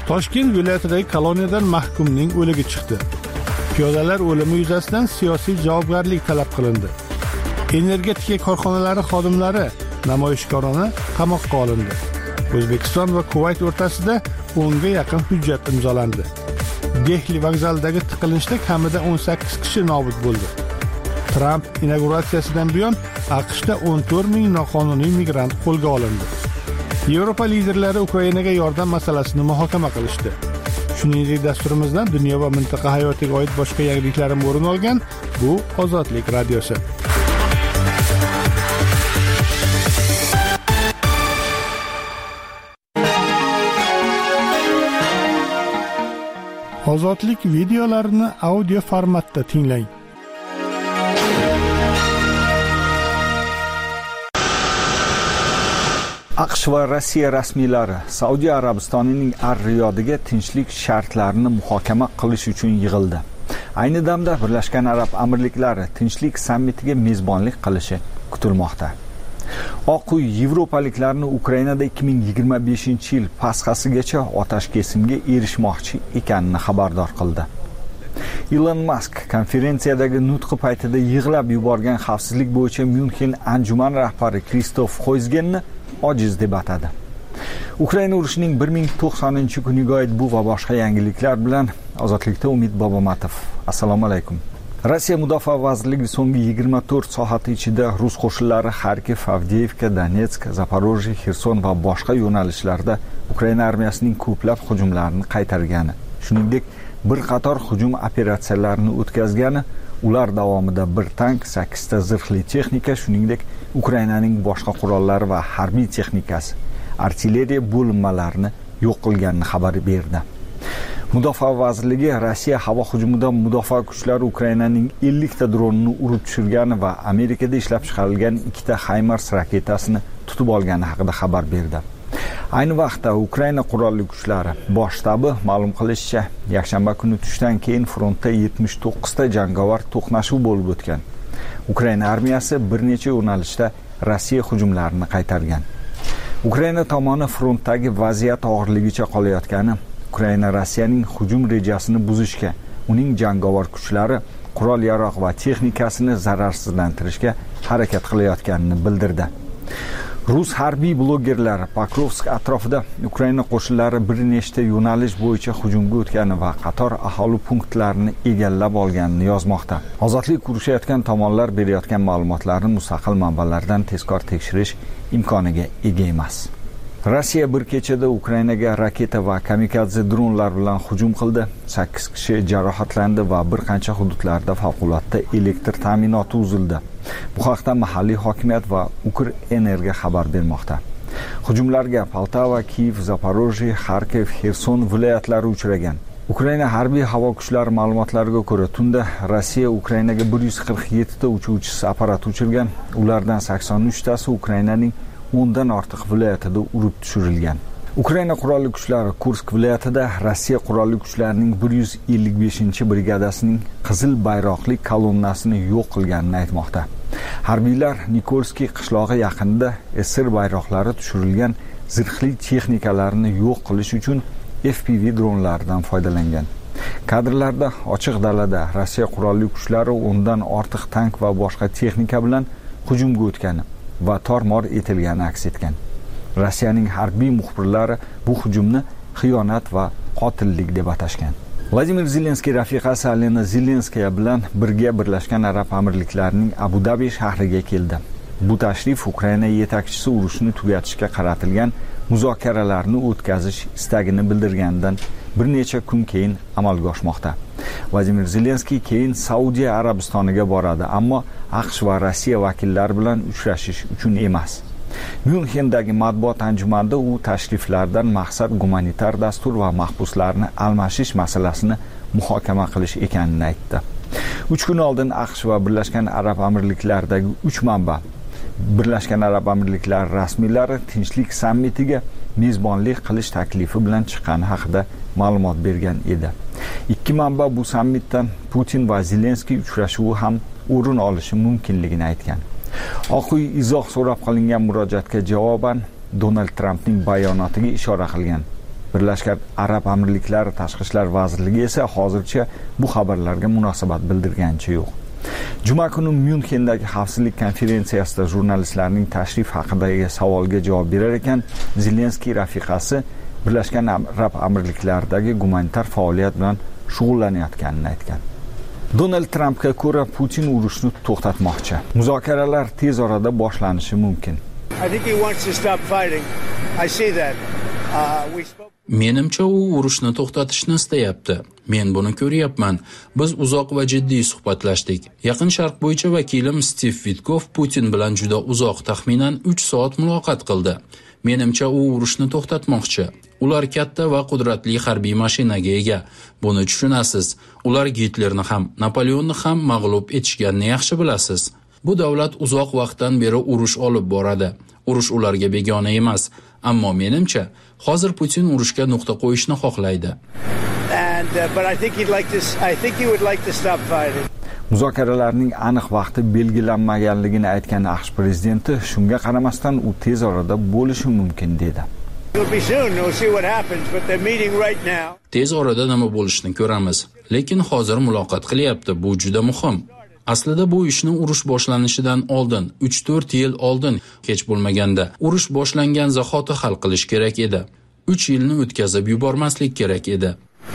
Toshkent viloyatidagi koloniyadan mahkumning o'ligi chiqdi. Piyodalar o'limi yuzasidan siyosiy javobgarlik talab qilindi. Energetika korxonalari xodimlari namoyishkorona qamoqqa olindi. O'zbekiston va Kuvayt o'rtasida 10 ga yaqin hujjat imzolandi. Dehli vokzalidagi tiqilinchda kamida 18 kishi nobud bo'ldi. Tramp inauguratsiyasidan buyon AQShda 14 ming noqonuniy migrant qo'lga olindi. Yevropa liderlari Ukrainaga yordam masalasini muhokama qilishdi. Shuningdek, dasturimizdan dunyo va mintaqa hayotiga oid boshqa yangiliklar ham o'rin olgan. Bu Ozodlik radiosi. Ozodlik videolarini audio formatda tinglang. AQSh va Rossiya rasmiylari Saudiya Arabistonining Ar-Riyodiga tinchlik shartlarini muhokama qilish uchun yig'ildi. Ayni damda Birlashgan Arab Amirliklari tinchlik sammitiga mezbonlik qilishi kutilmoqda. Oq uy yevropaliklarni Ukrainada 2025-yil pasxasigacha otashkesimga erishmoqchi ekanini xabardor qildi. Elon Musk konferensiyadagi nutqi paytida yig'lab yuborgan xavfsizlik bo'yicha Myunxen anjuman rahbari Kristof Xoyzgenni ojiz deb atadi. Ukraina urushining 1090-kuniga oid bu va boshqa yangiliklar bilan Ozodlikda Umid Bobomatov. Assalomu alaykum. Rossiya Mudofaa vazirligi so'nggi 24 soat ichida rus qo'shinlari Xarkiv, Avdiivka, Donetsk, Zaporojye, Xerson va boshqa yo'nalishlarda Ukraina armiyasining ko'plab hujumlarini qaytargani, shuningdek bir qator hujum operatsiyalarini o'tkazgani, ular davomida bir tank, 8 ta zirhli texnika, shuningdek Ukrainaning boshqa qurollari va harbiy texnikasi, artilleriya bo'linmalarini yo'q qilganini xabar berdi. Mudofaa vazirligi Rossiya havo hujumidan mudofaa kuchlari Ukrainaning 50 ta dronini urib tushirgani va Amerikada ishlab chiqarilgan 2 ta HIMARS raketasini tutib olgani haqida xabar berdi. Ayni vaqtda Ukraina qurolli kuchlari bosh shtabi ma'lum qilishicha, yakshanba kuni tushdan keyin frontda 79 ta jangovar to'qnashuv bo'lib o'tgan. Ukraina armiyasi bir necha yo'nalishda Rossiya hujumlarini qaytargan. Ukraina tomoni frontdagi vaziyat og'irligicha qolayotgani, Ukraina Rossiyaning hujum rejasini buzishga, uning jangovar kuchlari, qurol-yarog' va texnikasini zararsizlantirishga harakat qilayotganini bildirdi. Rus harbiy blogerlari Pokrovsk atrofida Ukraina qo'shinlari bir nechta yo'nalish bo'yicha hujumga o'tgani va qator aholi punktlarini egallab olganini yozmoqda. Ozodlik urushayotgan tomonlar berayotgan ma'lumotlarni mustaqil manbalardan tezkor tekshirish imkoniga ega emas. Rossiya bir kechada Ukrainaga raketa va kamikadze dronlar bilan hujum qildi. 8 kishi jarohatlandi va bir qancha hududlarda favqulodda elektr ta'minoti uzildi. Bu haqda mahalliy hokimiyat va Ukrenerga xabar bermoqda. Hujumlarga Poltava, Kiev, Zaporojye, Xarkiv, Xerson viloyatlari uchragan. Ukraina harbiy havo kuchlari ma'lumotlariga ko'ra, tunda Rossiya Ukrainaga 147 ta uchuvchisiz apparat uchirgan. Ulardan 83 tasi Ukrainaning 10 dan ortiq viloyatida urib tushirilgan. Ukraina qurolli kuchlari Kursk viloyatida Rossiya qurolli kuchlarining 155-brigadasining qizil bayroqli kolonnasini yo'q qilganini aytmoqda. Harbiylar Nikolskiy qishlog'i yaqinida SR bayroqlari tushirilgan zirhli texnikalarni yo'q qilish uchun FPV dronlardan foydalangan. Kadrlarda ochiq dalada Rossiya qurolli kuchlari 10 dan ortiq tank va boshqa texnika bilan hujumga o'tgani va tor-mor etilgani aks etgan. Rossiyaning harbiy muxbirlari bu hujumni xiyonat va qotillik deb atashgan. Vladimir Zelenskiy rafiqasi Alena Zelenskaya bilan birga Birlashgan Arab Amirliklarining Abu Dabi shahriga keldi. Bu tashrif Ukraina yetakchisi urushni tugatishga qaratilgan muzokaralarni o'tkazish istagini bildirganidan bir necha kun keyin amalga oshmoqda. Vladimir Zelenskiy keyin Saudiya Arabistoniga boradi, ammo AQSh va Rossiya vakillari bilan uchrashish uchun emas. Myunxendagi matbuot anjumanida u tashriflardan maqsad gumanitar dastur va mahbuslarni almashish masalasini muhokama qilish ekanini aytdi. 3 kun oldin AQSh va Birlashgan Arab Amirliklaridagi 3 manba Birlashgan Arab Amirliklari rasmiylari tinchlik sammitiga mezbonlik qilish taklifi bilan chiqqani haqida ma'lumot bergan edi. Ikki manba bu sammitdan Putin va Zelenskiy uchrashuvi ham o'rin olishi mumkinligini aytgan. Oq uy izoh so'rab qilingan murojaatga javoban Donald Trampning bayonotiga ishora qilgan. Birlashgan Arab Amirliklari Tashqi ishlar vazirligi esa hozircha bu xabarlarga munosabat bildirganicha yo'q. Juma kuni Myunxendagi xavfsizlik konferensiyasida jurnalistlarning tashrif haqidagi savolga javob berar ekan, Zelenskiy rafiqasi Birlashgan Arab Amirliklaridagi gumanitar faoliyat bilan shug'ullanayotganini aytgan. Donald Trampga ko'ra Putin urushni to'xtatmoqchi. Muzokaralar tez orada boshlanishi mumkin. Menimcha u urushni to'xtatishni istayapti. Men buni ko'ryapman. Biz uzoq va jiddiy suhbatlashdik. Yaqin Sharq bo'yicha vakilim Stiv Vitkov Putin bilan juda uzoq, taxminan 3 soat muloqot qildi. Menimcha u urushni to'xtatmoqchi. Ular katta va qudratli harbiy mashinaga ega. Buni tushunasiz. Ular Gitlerni ham, Napoleonni ham mag'lub etishganini yaxshi bilasiz. Bu davlat uzoq vaqtdan beri urush olib boradi. Urush ularga begona emas. Ammo menimcha, hozir Putin urushga nuqta qo'yishni xohlaydi. Muzokaralarning aniq vaqti belgilanmaganligini aytgan AQSh prezidenti shunga qaramasdan u tez orada bo'lishi mumkin dedi. Tez orada nima bo'lishini ko'ramiz, lekin hozir muloqot qilyapti. Bu juda muhim. Aslida bu ishni urush boshlanishidan oldin, 3-4 yil oldin, kech bo'lmaganda, urush boshlangan zahoti hal qilish kerak edi. 3 yilni o'tkazib yubormaslik kerak edi.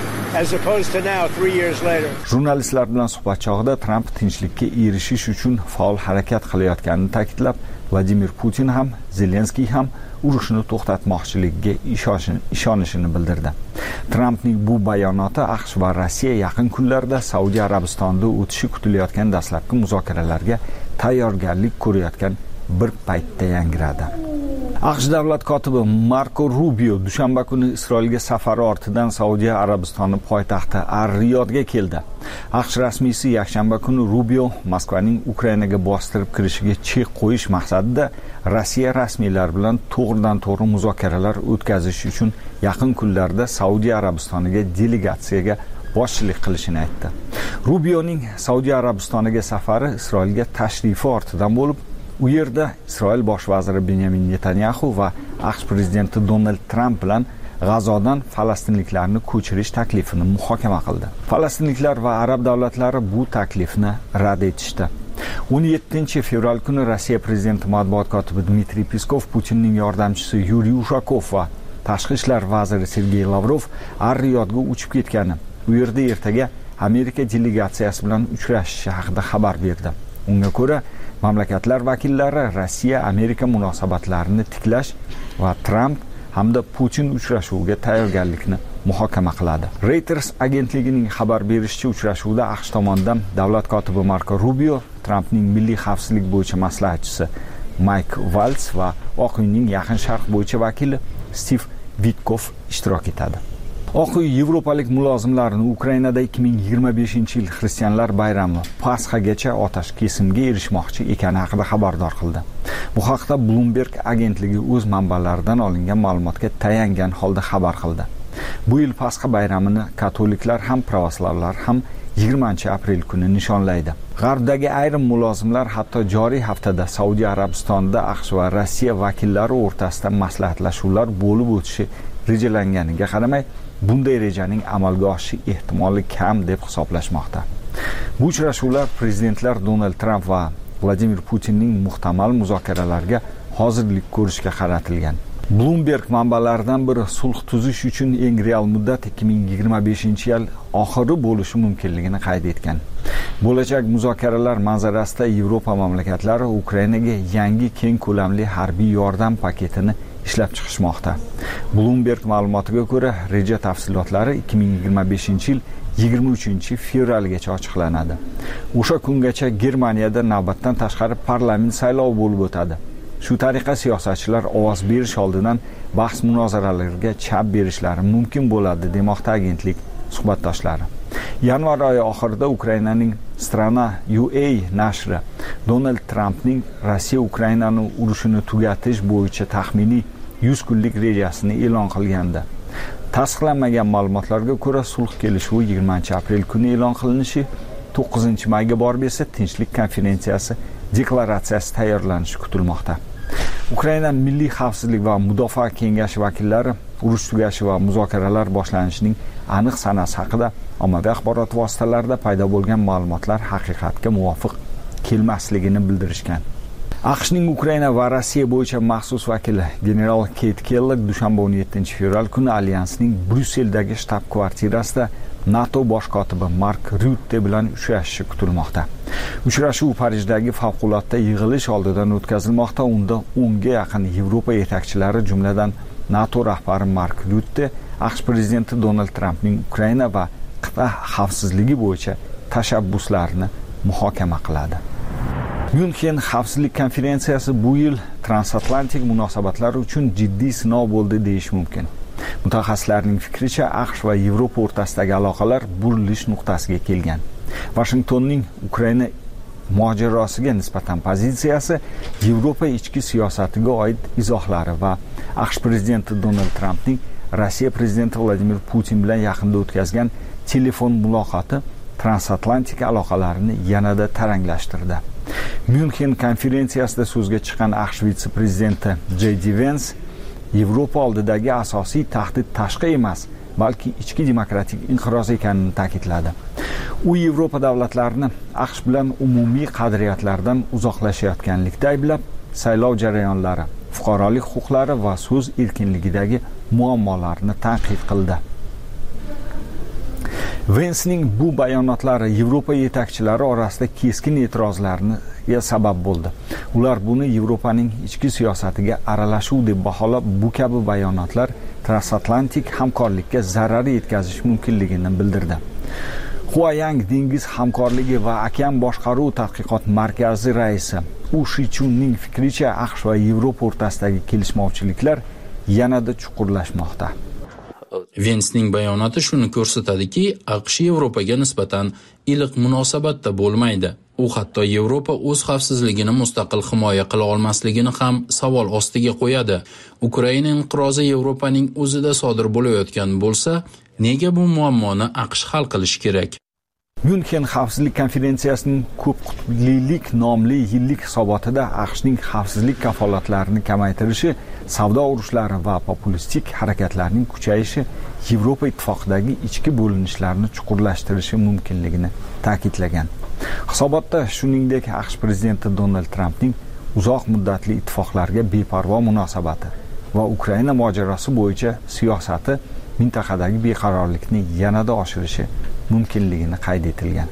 Jurnalistlar bilan suhbat chog'ida Tramp tinchlikka erishish uchun faol harakat qilayotganini ta'kidlab, Vladimir Putin ham, Zelenskiy ham urushni to'xtatmoqchiligiga ishonishini bildirdi. Trampning bu bayonoti AQSh va Rossiya yaqin kunlarda Saudiya Arabistonida o'tishi kutilayotgan dastlabki muzokaralarga tayyorgarlik ko'rayotgan bir paytda yangradi. AQSh davlat kotibi Marko Rubio dushanba kuni Isroilga safari ortidan Saudiya Arabistoni poytaxti Ar-Riyodga keldi. AQSh rasmiysi yakshanba kuni Rubio Moskvaning Ukrainaga bostirib kirishiga chek qo'yish maqsadida Rossiya rasmiylari bilan to'g'ridan-to'g'ri muzokaralar o'tkazish uchun yaqin kunlarda Saudiya Arabistoniga delegatsiyaga boshchilik qilishini aytdi. Rubioning Saudiya Arabistoniga safari Isroilga tashrifi ortidan bo'lib, u yerda Isroil bosh vaziri Benyamin Netanyahu va AQSh prezidenti Donald Trump bilan G'azodan falastinliklarni ko'chirish taklifini muhokama qildi. Falastinliklar va arab davlatlari bu taklifni rad etishdi. 17 fevral kuni Rossiya prezidenti matbuot kotibi Dmitriy Peskov, Putinning yordamchisi Yuriy Ushakov va tashqi ishlar vaziri Sergey Lavrov Ar-Riyodga uchib ketgani, u yerda ertaga Amerika delegatsiyasi bilan uchrashishi haqida xabar berdi. Unga ko'ra, mamlakatlar vakillari Rossiya-Amerika munosabatlarini tiklash va Trump hamda Putin uchrashuviga tayyorgarlikni muhokama qiladi. Reuters agentligining xabar berishicha, uchrashuvda AQSh tomonidan davlat kotibi Marko Rubio, Trumpning milliy xavfsizlik bo'yicha maslahatchisi Mayk Valts va Oq uyning yaqin Sharq bo'yicha vakili Stiv Vitkov ishtirok etadi. Oq uy yevropalik mulozimlarni Ukrainada 2025-yil xristianlar bayrami Pasxagacha otash kesimga erishmoqchi ekani haqida xabardor qildi. Bu haqda Bloomberg agentligi o'z manbalaridan olingan ma'lumotga tayangan holda xabar qildi. Bu yil Pasxa bayramini katoliklar ham pravoslavlar ham 20-aprel kuni nishonlaydi. G'arbdagi ayrim mulozimlar hatto joriy haftada Saudiya Arabistonida AQSh va Rossiya vakillari o'rtasida maslahatlashuvlar bo'lib o'tishi rejalanganiga qaramay, bunday rejaning amalga oshishi ehtimoli kam deb hisoblashmoqda. Bu uchrashuvlar prezidentlar Donald Trump va Vladimir Putinning muhtamal muzokaralarga hozirlik ko'rishga qaratilgan. Bloomberg manbalaridan biri sulh tuzish uchun eng real muddat 2025-yil oxiri bo'lishi mumkinligini qayd etgan. Bo'lajak muzokaralar manzarasida Yevropa mamlakatlari Ukrainaga yangi keng ko'lamli harbiy yordam paketini ishlab chiqishmoqda. Bloomberg ma'lumotiga ko'ra, reja tafsilotlari 2025-yil 23-fevralgacha ochiqlanadi. O'sha kungacha Germaniyada navbatdan tashqari parlament saylovi bo'lib o'tadi. Shu tariqa siyosatchilar ovoz berish oldidan bahs munozaralarga chap berishlari mumkin bo'ladi demoqda agentlik suhbatdoshlari. Yanvar oyi oxirida Ukrainaning Strana UA nashri Donald Trampning Rossiya Ukrainani urushini tugatish bo'yicha taxminiy 100 kunlik rejasini e'lon qilgandi. Tasdiqlanmagan ma'lumotlarga ko'ra, sulh kelishuvi 20-aprel kuni e'lon qilinishi, 9-mayga borib esa tinchlik konferensiyasi deklaratsiyasi tayyorlanishi kutilmoqda. Ukraina Milliy xavfsizlik va mudofaa kengashi vakillari urush tugashi va muzokaralar boshlanishining aniq sanasi haqida ommaviy axborot vositalarida paydo bo'lgan ma'lumotlar haqiqatga muvofiq kelmasligini bildirishgan. AQShning Ukraina va Rossiya bo'yicha maxsus vakili general Keyt Kellogg dushanba 17-fevral kuni alyansning Bryusseldagi shtab-kvartirasida NATO bosh kotibi Mark Rutte bilan uchrashishi kutilmoqda. Uchrashuv Parijdagi favqulodda yig'ilish oldidan o'tkazilmoqda. Unda 10 ga yaqin Yevropa yetakchilari, jumladan NATO rahbari Mark Rutte, AQSh prezidenti Donald Trampning Ukraina va qit'a xavfsizligi bo'yicha tashabbuslarini muhokama qiladi. Myunxen xavfsizlik konferensiyasi bu yil transatlantik munosabatlar uchun jiddiy sinov bo'ldi deyish mumkin. Mutaxassislarning fikricha, AQSh va Yevropa o'rtasidagi aloqalar burilish nuqtasiga kelgan. Washingtonning Ukraina mojarosiga nisbatan pozitsiyasi, Yevropa ichki siyosatiga oid izohlari va AQSh prezidenti Donald Trampning Rossiya prezidenti Vladimir Putin bilan yaqinda o'tkazgan telefon muloqoti transatlantik aloqalarini yanada taranglashtirdi. Myunxen konferensiyasida so'zga chiqqan AQSh vitse-prezidenti J.D. Vance Yevropa oldidagi asosiy tahdid tashqi emas, balki ichki demokratik inqiroz ekanini ta'kidladi. U Yevropa davlatlarini AQSh bilan umumiy qadriyatlardan uzoqlashayotganlikda ayblab, saylov jarayonlari, fuqarolik huquqlari va so'z erkinligidagi muammolarni tanqid qildi. Vencening bu bayonotlari Yevropa yetakchilari orasida keskin e'tirozlarga sabab bo'ldi. Ular buni Yevropaning ichki siyosatiga aralashuv deb baholab, bu kabi bayonotlar transatlantik hamkorlikka zarar yetkazish mumkinligini bildirdi. Huayang dengiz hamkorligi va okean boshqaruv tadqiqot markazi raisi U Shichunning fikricha, AQSh va Yevropa o'rtasidagi kelishmovchiliklar yanada chuqurlashmoqda. Vencening bayonoti shuni ko'rsatadiki, AQSh Yevropaga nisbatan iliq munosabatda bo'lmaydi. U hatto Yevropa o'z xavfsizligini mustaqil himoya qila olmasligini ham savol ostiga qo'yadi. Ukraina inqirozi Yevropaning o'zida sodir bo'layotgan bo'lsa, nega bu muammoni AQSh hal qilishi kerak? Myunxen xavfsizlik konferensiyasining ko'p qutublilik nomli yillik hisobotida AQShning xavfsizlik kafolatlarini kamaytirishi, savdo urushlari va populistik harakatlarning kuchayishi Yevropa ittifoqidagi ichki bo'linishlarni chuqurlashtirishi mumkinligini ta'kidlagan. Hisobotda shuningdek AQSh prezidenti Donald Trampning uzoq muddatli ittifoqlarga beparvo munosabati va Ukraina mojarosi bo'yicha siyosati mintaqadagi beqarorlikni yanada oshirishi mumkinligini qayd etilgan.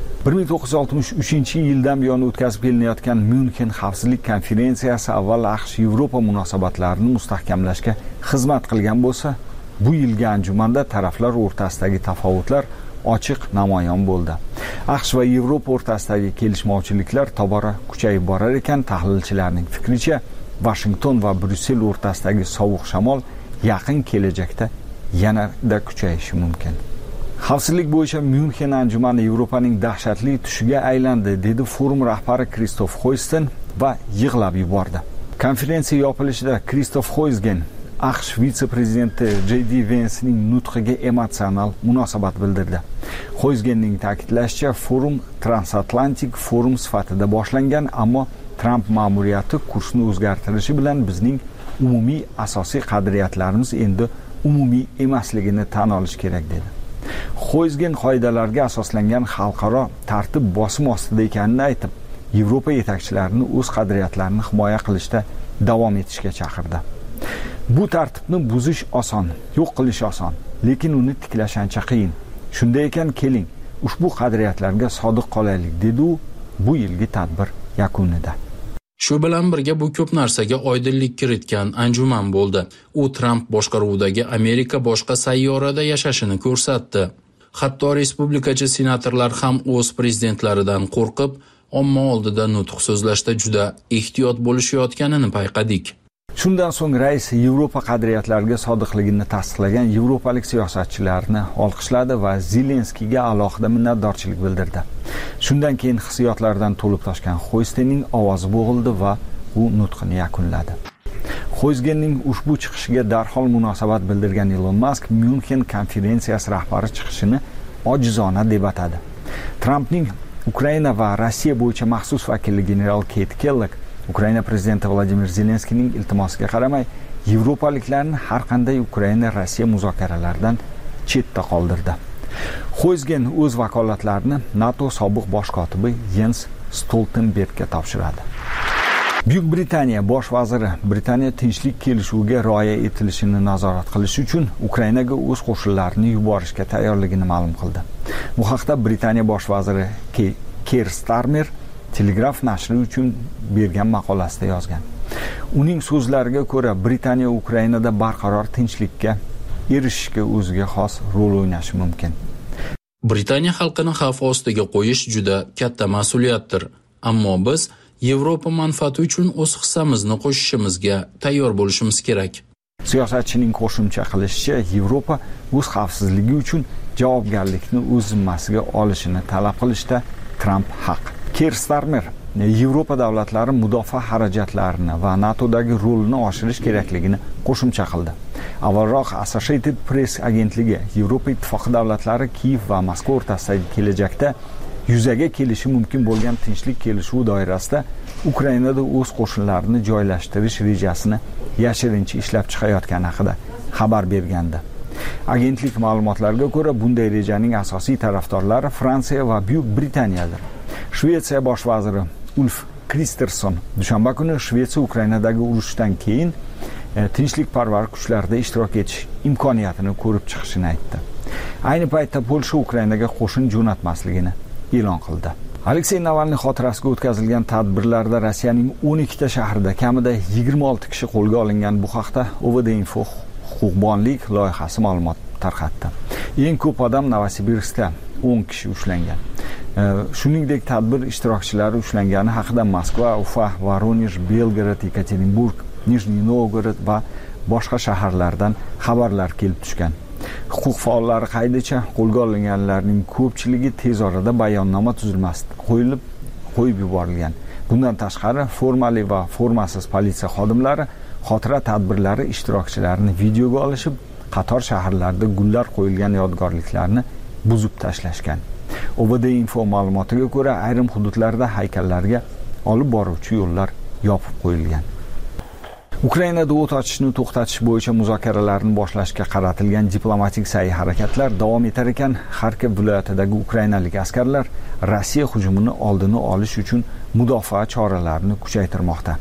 1963-yildan buyon o'tkazib kelinayotgan Myunxen xavfsizlik konferensiyasi avval AQSh Yevropa munosabatlarini mustahkamlashga xizmat qilgan bo'lsa, bu yilgi anjumanda taraflar o'rtasidagi tafovutlar ochiq namoyon bo'ldi. AQSh va Yevropa o'rtasidagi kelishmovchiliklar tobora kuchayib borar ekan, tahlilchilarning fikricha, Washington va Bryussel o'rtasidagi sovuq shamol yaqin kelajakda yanada kuchayishi mumkin. Xavfsizlik bo'yicha Myunxen anjumani Yevropaning dahshatli tushiga aylandi, dedi forum rahbari Kristof Hoysten va yig'lab yubordi. Konferensiya yopilishida Kristof Hoysten AQSh vitse-prezidenti J.D. Vance'ning nutqiga emotsional munosabat bildirdi. Hoystenning ta'kidlashicha, forum transatlantik forum sifatida boshlangan, ammo Trump ma'muriyati kursni o'zgartirishi bilan bizning umumiy asosiy qadriyatlarimiz endi umumiy emasligini tan olish kerak dedi. Hoysten qoidalarga asoslangan xalqaro tartib bosim ostida ekanini aytib, Yevropa yetakchilarini o'z qadriyatlarini himoya qilishda davom etishga chaqirdi. Bu tartibni buzish oson, yo'q qilish oson, lekin uni tiklash ancha qiyin. Shunday ekan, keling, ushbu qadriyatlarga sodiq qolaylik, dedi u bu yilgi tadbir yakunida. Shu bilan birga bu ko'p narsaga oydinlik kiritgan anjuman bo'ldi. U Trump boshqaruvidagi Amerika boshqa sayyorada yashashini ko'rsatdi. Hatto respublikachi senatorlar ham o'z prezidentlaridan qo'rqib, omma oldida nutq so'zlashda juda ehtiyot bo'lishayotganini payqadik. Shundan so'ng rais Yevropa qadriyatlariga sodiqligini tasdiqlagan yevropalik siyosatchilarni olqishladi va Zelenskiyga alohida minnatdorchilik bildirdi. Shundan keyin hissiyotlardan to'lib toshgan Hoystenning ovozi bo'g'ildi va u nutqini yakunladi. Hoystenning ushbu chiqishiga darhol munosabat bildirgan Elon Musk Myunxen konferensiyasi rahbari chiqishini ojizona deb atadi. Trumpning Ukraina va Rossiya bo'yicha maxsus vakili general Keyt Kellogg Ukraina prezidenti Vladimir Zelenskiyning iltimosiga qaramay yevropaliklarni har qanday Ukraina Rossiya muzokaralaridan chetda qoldirdi. Xo'zgen o'z vakolatlarini NATO sobiq bosh kotibi Jens Stoltenbergga topshiradi. Buyuk Britaniya bosh vaziri Britaniya tinchlik kelishuviga rioya etilishini nazorat qilish uchun Ukrainaga o'z qo'shinlarini yuborishga tayyorligini ma'lum qildi. Bu haqda Britaniya bosh vaziri Keir Starmer Telegraph nashri uchun bergan maqolasida yozgan. Uning so'zlariga ko'ra, Britaniya Ukrainada barqaror tinchlikka erishishga o'ziga xos rol o'ynashi mumkin. Britaniya xalqini xavf ostiga qo'yish juda katta mas'uliyatdir, ammo biz Yevropa manfaati uchun o'z hissamizni qo'shishimizga tayyor bo'lishimiz kerak. Siyosatchining qo'shimcha qilishicha, Yevropa o'z xavfsizligi uchun javobgarlikni o'z zimmasiga olishini talab qilishda Trump haq. Keir Starmer Yevropa davlatlari mudofaa xarajatlarini va NATOdagi rolini oshirish kerakligini qo'shimcha qildi. Avvalroq Associated Press agentligi Yevropa ittifoqi davlatlari Kiyev va Moskva o'rtasidagi kelajakda yuzaga kelishi mumkin bo'lgan tinchlik kelishuvi doirasida Ukrainada o'z qo'shinlarini joylashtirish rejasini yashirincha ishlab chiqayotgani haqida xabar bergandi. Agentlik ma'lumotlariga ko'ra, bunday rejaning asosiy tarafdorlari Fransiya va Buyuk Britaniyadir. Shvetsiya bosh vaziri Ulf Kristersson dushanba kuni Shvetsiya Ukrainadagi urushdan keyin tinchlikparvar kuchlarda ishtirok etish imkoniyatini ko'rib chiqishini aytdi. Ayni paytda Polsha Ukrainaga qo'shin jo'natmasligini e'lon qildi. Aleksey Navalniy xotirasiga o'tkazilgan tadbirlarda Rossiyaning 12 ta shahrida kamida 26 kishi qo'lga olingan. Bu haqda OVD-Info huquqbonlik loyihasi ma'lumot tarqatdi. Eng ko'p odam Novosibirskda 10 kishi ushlangan. Shuningdek, tadbir ishtirokchilari ushlangani haqida Moskva, Ufa, Voronej, Belgorod, Yekaterinburg, Nijniy Novgorod va boshqa shaharlardan xabarlar kelib tushgan. Huquq faollari qaydicha qo'lga olinganlarning ko'pchiligi tez orada bayonnoma tuzilmasida qo'yib yuborilgan. Bundan tashqari, formali va formasiz politsiya xodimlari xotira tadbirlari ishtirokchilarini videoga olishib, qator shaharlarda gullar qo'yilgan yodgorliklarni buzib tashlashgan. OVD-Info ma'lumotiga ko'ra, ayrim hududlarda haykallarga olib boruvchi yo'llar yopib qo'yilgan. Ukrainada o't ochishni to'xtatish bo'yicha muzokaralarni boshlashga qaratilgan diplomatik sa'y-harakatlar davom etar ekan, Xarkov viloyatidagi ukrainalik askarlar Rossiya hujumini oldini olish uchun mudofaa choralarini kuchaytirmoqda.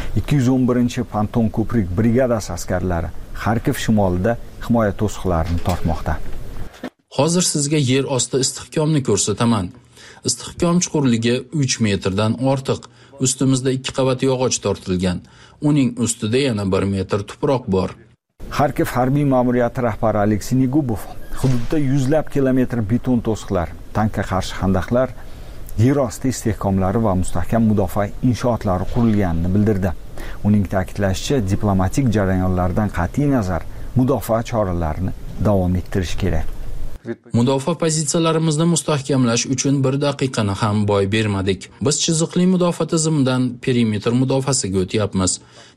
211-Panton ko'prik brigadasi askarlari Xarkov shimolida himoya to'siqlarini tortmoqda. Hozir sizga yer osti istehkomni ko'rsataman. Istehkom chuqurligi 3 metrdan ortiq. Ustimizda 2 qavat yog'och tortilgan. Uning ustida yana 1 metr tuproq bor. Xarkov harbiy ma'muriyati rahbari Aleksey Negubov hududda yuzlab kilometr beton to'siqlar, tankga qarshi xandaqlar, yer osti istehkomlari va mustahkam mudofaa inshootlari qurilganini bildirdi. Uning ta'kidlashicha, diplomatik jarayonlardan qat'iy nazar mudofaa choralarini davom ettirish kerak. Mudofaa pozitsiyalarimizni mustahkamlash uchun 1 daqiqani ham boy bermadik. Biz chiziqli mudofaa tizimidan perimetr mudofaasiga o'tyapmiz.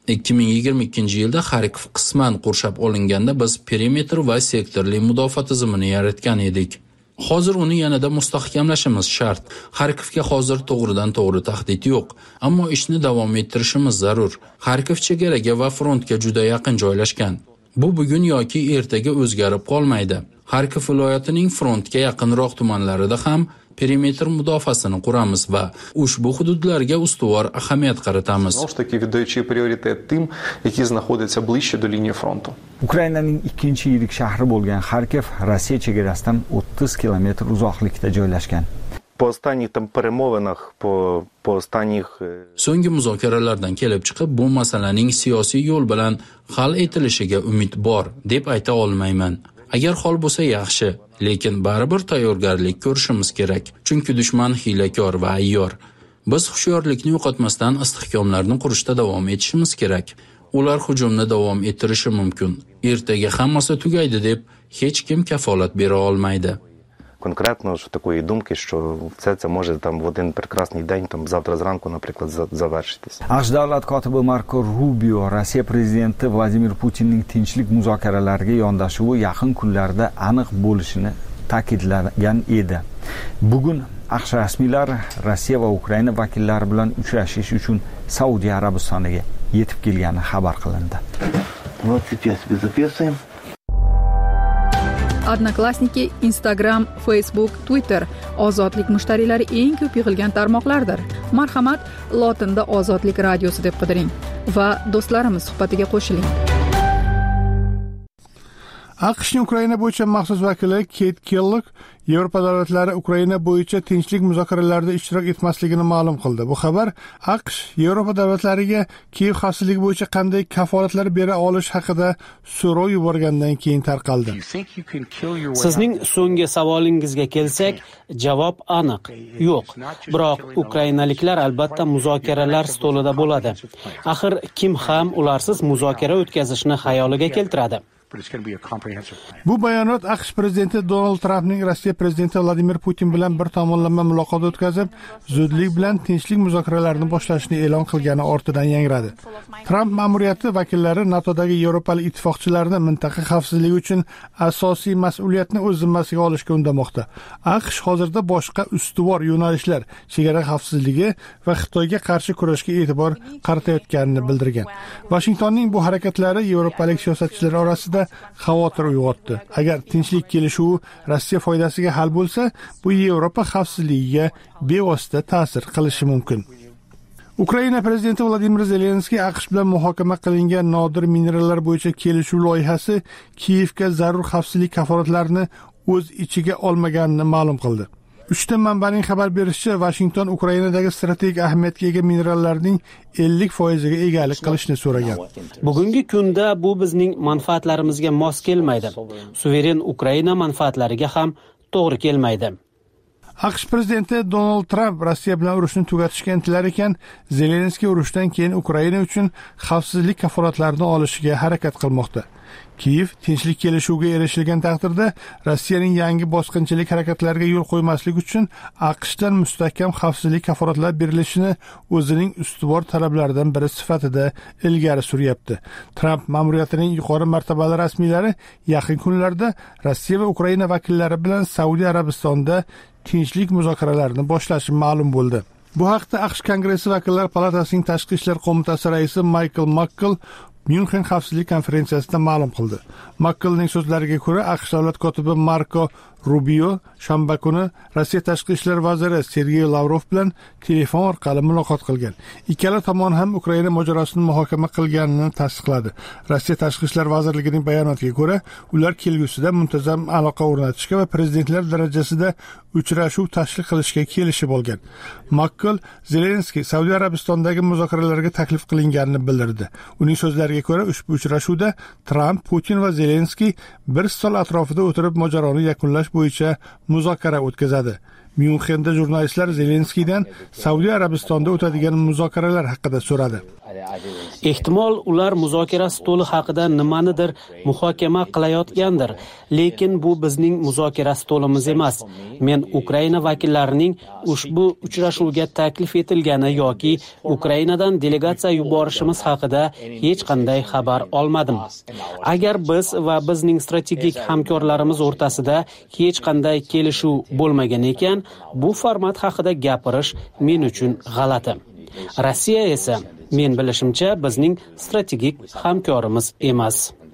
2022-yilda Xarkov qisman qurshab olinganda biz perimetr va sektorli mudofaa tizimini yaratgan edik. Hozir uni yanada mustahkamlashimiz shart. Xarkovga hozir to'g'ridan-to'g'ri tahdid yo'q, ammo ishni davom ettirishimiz zarur. Xarkov chegaraga va frontga juda yaqin joylashgan. Bu bugun yoki ertaga o'zgarib qolmaydi. Xarkov viloyatining frontga yaqinroq tumanlarida ham perimetr mudofaasini quramiz va ushbu hududlarga ustuvor ahamiyat qaratamiz. Ukrainaning ikkinchi yirik shahri bo'lgan Xarkov Rossiya chegarasidan 30 kilometr uzoqlikda joylashgan. So'nggi muzokaralardan kelib chiqib, bu masalaning siyosiy yo'l bilan hal etilishiga umid bor deb ayta olmayman. Agar hol bo'lsa yaxshi, lekin baribir tayyorgarlik ko'rishimiz kerak. Chunki dushman hiylakor va ayyor. Biz hushyorlikni yo'qotmasdan istehkomlarni qurishda davom etishimiz kerak. Ular hujumni davom ettirishi mumkin. Ertaga hammasi tugaydi deb hech kim kafolat bera olmaydi. Конкретно ж такої думки, що це може там в один прекрасний день, там завтра зранку, наприклад, завершитися. AQSh davlat kotibi Marko Rubio Rossiya prezidenti Vladimir Putinning tinchlik muzokaralariga yondashuvi yaqin kunlarda aniq bo'lishini ta'kidlagan edi. Bugun AQSh rasmiylari Rossiya va Ukraina vakillari bilan uchrashish uchun Saudiya Arabistoniga yetib kelgani xabar qilindi. Вот сейчас себе записываем. Odnoklassniki, Instagram, Facebook, Twitter ozodlik mushtariylari eng ko'p yig'ilgan tarmoqlardir. Marhamat, lotinda ozodlik radiosi deb qidiring va do'stlarimiz suhbatiga qo'shiling. AQShning Ukraina bo'yicha maxsus vakili Keyt Kellogg Yevropa davlatlari Ukraina bo'yicha tinchlik muzokaralarida ishtirok etmasligini ma'lum qildi. Bu xabar AQSh Yevropa davlatlariga Kiyev xavfsizligi bo'yicha qanday kafolatlar bera olish haqida so'rov yuborgandan keyin tarqaldi. Sizning so'nggi savolingizga kelsak, javob aniq. Yo'q. Biroq ukrainaliklar albatta muzokaralar stolida bo'ladi. Axir kim ham ularsiz muzokara o'tkazishni xayoliga keltiradi? Bu bayonot AQSh prezidenti Donald Trampning Rossiya prezidenti Vladimir Putin bilan bir tomonlama muloqot o'tkazib, zudlik bilan tinchlik muzokaralarini boshlashni e'lon qilgani ortidan yangradi. Tramp ma'muriyati vakillari NATOdagi Yevropalik ittifoqchilarni mintaqa xavfsizligi uchun asosiy mas'uliyatni o'z zimmasiga olishga undamoqda. AQSh hozirda boshqa ustuvor yo'nalishlar, chegara xavfsizligi va Xitoyga qarshi kurashga e'tibor qaratayotganini bildirgan. Washingtonning bu harakatlari yevropalik siyosatchilar orasida xavotir uyg'otdi. Agar tinchlik kelishuvi Rossiya foydasiga hal bo'lsa, bu Yevropa xavfsizligiga bevosita ta'sir qilishi mumkin. Ukraina prezidenti Vladimir Zelenskiy AQSh bilan muhokama qilingan nodir minerallar bo'yicha kelishuv loyihasi Kiyevga zarur xavfsizlik kafolatlarini o'z ichiga olmaganini ma'lum qildi. Uchta manbaning xabar berishicha, Washington Ukrainadagi strategik ahamiyatga ega minerallarning 50% ga egalik qilishni so'ragan. Bugungi kunda bu bizning manfaatlarimizga mos kelmaydi. Suveren Ukraina manfaatlariga ham to'g'ri kelmaydi. AQSh prezidenti Donald Trump Rossiya bilan urushni tugatishga intilar ekan, Zelenskiy urushdan keyin Ukraina uchun xavfsizlik kafolatlarini olishiga harakat qilmoqda. Kiyev tinchlik kelishuviga erishilgan taqdirda Rossiyaning yangi bosqinchilik harakatlariga yo'l qo'ymaslik uchun AQShdan mustahkam xavfsizlik kafolatlar berilishini o'zining ustuvor talablaridan biri sifatida ilgari suryapti. Tramp ma'muriyatining yuqori martabali rasmiylari yaqin kunlarda Rossiya va Ukraina vakillari bilan Saudiya Arabistonda tinchlik muzokaralarini boshlashi ma'lum bo'ldi. Bu haqda AQSh Kongressi vakillar palatasining tashqi ishlar qo'mitasi raisi Michael McConnell Myunxen xavfsizlik konferensiyasida ma'lum qildi. McConnellning so'zlariga ko'ra, AQSh davlat kotibi Marko Rubio shanba kuni Rossiya tashqi ishlar vaziri Sergey Lavrov bilan telefon orqali muloqot qilgan. Ikkala tomon ham Ukraina mojarosini muhokama qilganini tasdiqladi. Rossiya tashqi ishlar vazirligining bayonotiga ko'ra, ular kelgusida muntazam aloqa o'rnatishga va prezidentlar darajasida uchrashuv tashkil qilishga kelishib olgan. McConnell Zelenskiy Saudiya Arabistondagi muzokaralarga taklif qilinganini bildirdi. Uning so'zlariga ko'ra, ushbu uchrashuvda Trump, Putin va Zelenskiy bir stol atrofida o'tirib mojaroni yakunlash bo'yicha muzokara o'tkazadi. Myunxenda jurnalistlar Zelenskiydan Saudiya Arabistonda o'tadigan muzokaralar haqida so'radi. Ehtimol ular muzokara stoli haqida nimanidir muhokama qilayotgandir, lekin bu bizning muzokara stolimiz emas. Men Ukraina vakillarining ushbu uchrashuvga taklif etilgani yoki Ukrainadan delegatsiya yuborishimiz haqida hech qanday xabar olmadim. Agar biz va bizning strategik hamkorlarimiz o'rtasida hech qanday kelishuv bo'lmagan ekan, bu format haqida gapirish men uchun g'alati. Rossiya esa men bilishimcha bizning strategik hamkorimiz emas.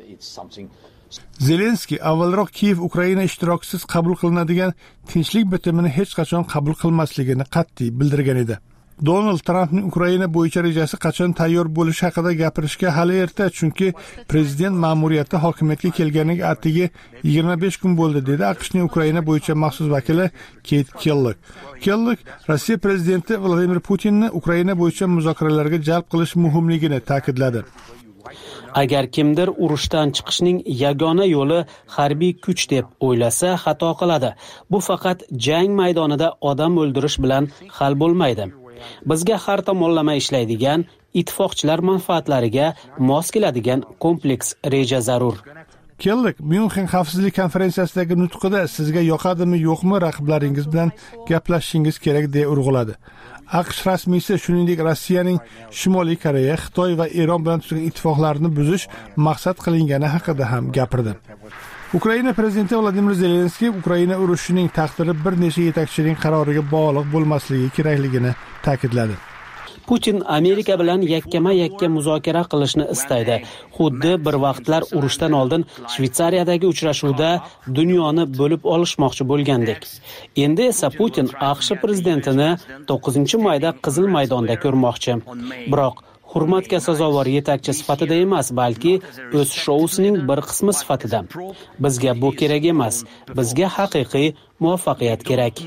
Zelenskiy avvalroq Kiyev Ukraina ishtirokisiz qabul qilinadigan tinchlik bitimini hech qachon qabul qilmasligini qat'iy bildirgan edi. Donald Trampning Ukraina bo'yicha rejasi qachon tayyor bo'lishi haqida gapirishga hali erta, chunki prezident ma'muriyati hokimiyatga kelganiga atigi 25 kun bo'ldi, dedi AQShning Ukraina bo'yicha maxsus vakili Keyt Kellogg. Kellogg Rossiya prezidenti Vladimir Putinni Ukraina bo'yicha muzokaralarga jalb qilish muhimligini ta'kidladi. Agar kimdir urushdan chiqishning yagona yo'li harbiy kuch deb o'ylasa, xato qiladi. Bu faqat jang maydonida odam o'ldirish bilan hal bo'lmaydi. Bizga har tomonlama ishlaydigan, ittifoqchilar manfaatlariga mos keladigan kompleks reja zarur. Kellogg Myunxen xavfsizlik konferensiyasidagi nutqida sizga yoqadimi yo'qmi raqiblaringiz bilan gaplashishingiz kerak deya urg'uladi. AQSh rasmiysi shuningdek Rossiyaning Shimoliy Koreya, Xitoy va Eron bilan tuzgan ittifoqlarni buzish maqsad qilingani haqida ham gapirdi. Ukraina prezidenti Vladimir Zelenskiy Ukraina urushining taqdiri bir necha yetakchining qaroriga bog'liq bo'lmasligi kerakligini ta'kidladi. Putin Amerika bilan yakkama-yakka muzokara qilishni istaydi. Xuddi bir vaqtlar urushdan oldin Shvetsariyadagi uchrashuvda dunyoni bo'lib olishmoqchi bo'lgandek. Endi esa Putin AQSh prezidentini 9-mayda Qizil maydonda ko'rmoqchi. Biroq hurmatga sazovor yetakchi sifatida emas, balki o'z shousining bir qismi sifatida. Bizga bu kerak emas. Bizga haqiqiy muvaffaqiyat kerak.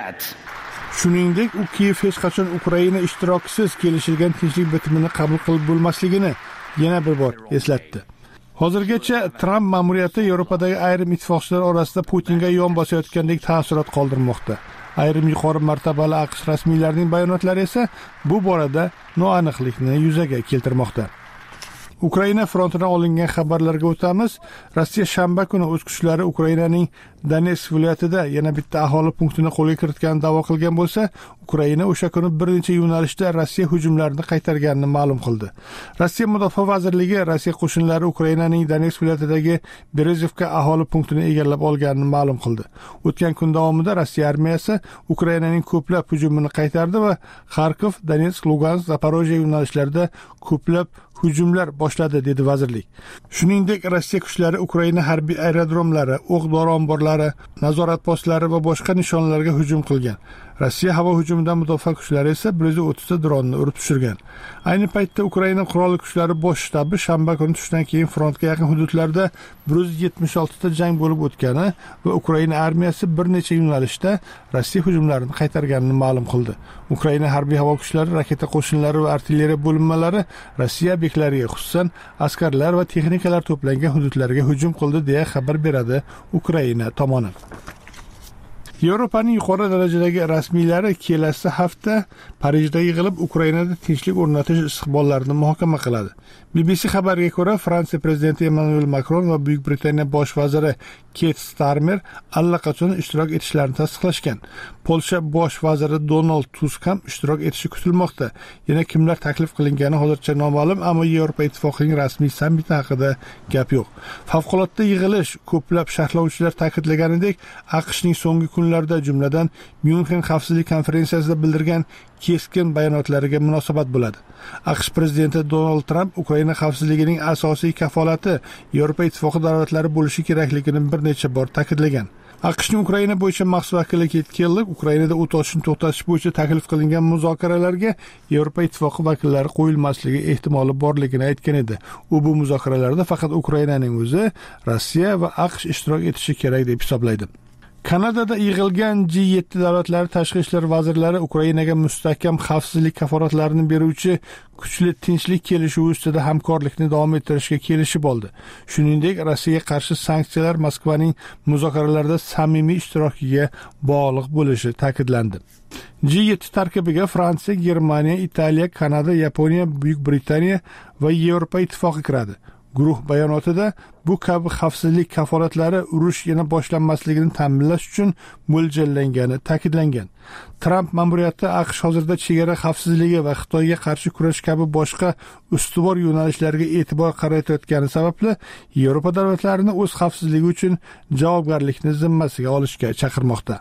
Shuningdek, u Kiyev hech qachon Ukraina ishtirokisiz kelishilgan tinchlik bitimini qabul qilib bo'lmasligini yana bir bor eslatdi. Hozirgacha Tramp ma'muriyati Yevropadagi ayrim ittifoqchilar orasida Putinga yon bosayotgandek taassurot qoldirmoqda. Ayrim yuqori martabali AQSh rasmiylarining bayonotlari esa bu borada noaniqlikni yuzaga keltirmoqda. Ukraina frontidan olingan xabarlarga o'tamiz. Rossiya shanba kuni o'z kuchlari Ukrainaning Donetsk viloyatida yana bitta aholi punktini qo'lga kiritganini da'vo qilgan bo'lsa, Ukraina o'sha kuni bir necha yo'nalishda Rossiya hujumlarini qaytarganini ma'lum qildi. Rossiya Mudofaa vazirligi Rossiya qo'shinlari Ukrainaning Donetsk viloyatidagi Berezovka aholi punktini egallab olganini ma'lum qildi. O'tgan kun davomida Rossiya armiyasi Ukrainaning ko'plab hujumini qaytardi va Kharkov, Donetsk, Lugansk, Zaporojye yo'nalishlarida ko'plab hujumlar boshladi, dedi vazirlik. Shuningdek, Rossiya kuchlari Ukraina harbiy aerodromlari, o'q-dori omborlari, nazorat postlari va boshqa nishonlarga hujum qilgan. Rossiya havo hujumidan mudofaa kuchlari esa 130 ta dronni urib tushirgan. Ayni paytda Ukraina qurolli kuchlari bosh shtabi shanba kuni tushdan keyin frontga yaqin hududlarda 176 ta jang bo'lib o'tgani va Ukraina armiyasi bir necha yo'nalishda Rossiya hujumlarini qaytarganini ma'lum qildi. Ukraina harbiy havo kuchlari, raketa qo'shinlari va artilleriya bo'linmalari Rossiya ob'ektlariga, xususan askarlar va texnikalar to'plangan hududlarga hujum qildi, deya xabar beradi Ukraina tomoni. Yevropaning yuqori darajadagi rasmiylari kelasi hafta Parijda yig'ilib Ukrainada tinchlik o'rnatish istiqbollarini muhokama qiladi. BBC xabariga ko'ra, Fransiya prezidenti Emmanuel Macron va Buyuk Britaniya bosh vaziri Keir Starmer allaqachon ishtirok etishlarini tasdiqlashgan. Polsha bosh vaziri Donald Tusk ham ishtirok etishi kutilmoqda. Yana kimlar taklif qilingani hozircha noma'lum, ammo Yevropa ittifoqining rasmiy sammiti haqida gap yo'q. Favqulodda yig'ilish ko'plab sharhlovchilar ta'kidlaganidek, AQShning so'nggi kunlarda, jumladan Myunxen xavfsizlik konferensiyasida bildirgan keskin bayonotlariga munosabat bo'ladi. AQSh prezidenti Donald Trump Ukraina xavfsizligining asosiy kafolati Yevropa ittifoqi davlatlari bo'lishi kerakligini bir necha bor ta'kidlagan. AQShning Ukraina bo'yicha maxsus vakili Kit Kelly Ukrainada o't ochishni to'xtatish bo'yicha taklif qilingan muzokaralarga Yevropa ittifoqi vakillari qo'yilmasligi ehtimoli borligini aytgan edi. U bu muzokaralarda faqat Ukrainaning o'zi, Rossiya va AQSh ishtirok etishi kerak deb hisoblaydi. Kanadada yig'ilgan G7 davlatlari tashqi ishlar vazirlari Ukrainaga mustahkam xavfsizlik kafolatlarini beruvchi kuchli tinchlik kelishuvi ustida hamkorlikni davom ettirishga kelishib oldi. Shuningdek, Rossiyaga qarshi sanksiyalar Moskvaning muzokaralarda samimiy ishtirokiga bog'liq bo'lishi ta'kidlandi. G7 tarkibiga Fransiya, Germaniya, Italiya, Kanada, Yaponiya, Buyuk Britaniya va Yevropa ittifoqi kiradi. Guruh bayonotida bu kabi xavfsizlik kafolatlari urush yana boshlanmasligini ta'minlash uchun mo'ljallangani ta'kidlangan. Tramp ma'muriyati AQSh hozirda chegara xavfsizligi va Xitoyga qarshi kurash kabi boshqa ustuvor yo'nalishlarga e'tibor qaratayotgani sababli Yevropa davlatlarini o'z xavfsizligi uchun javobgarlikni zimmasiga olishga chaqirmoqda.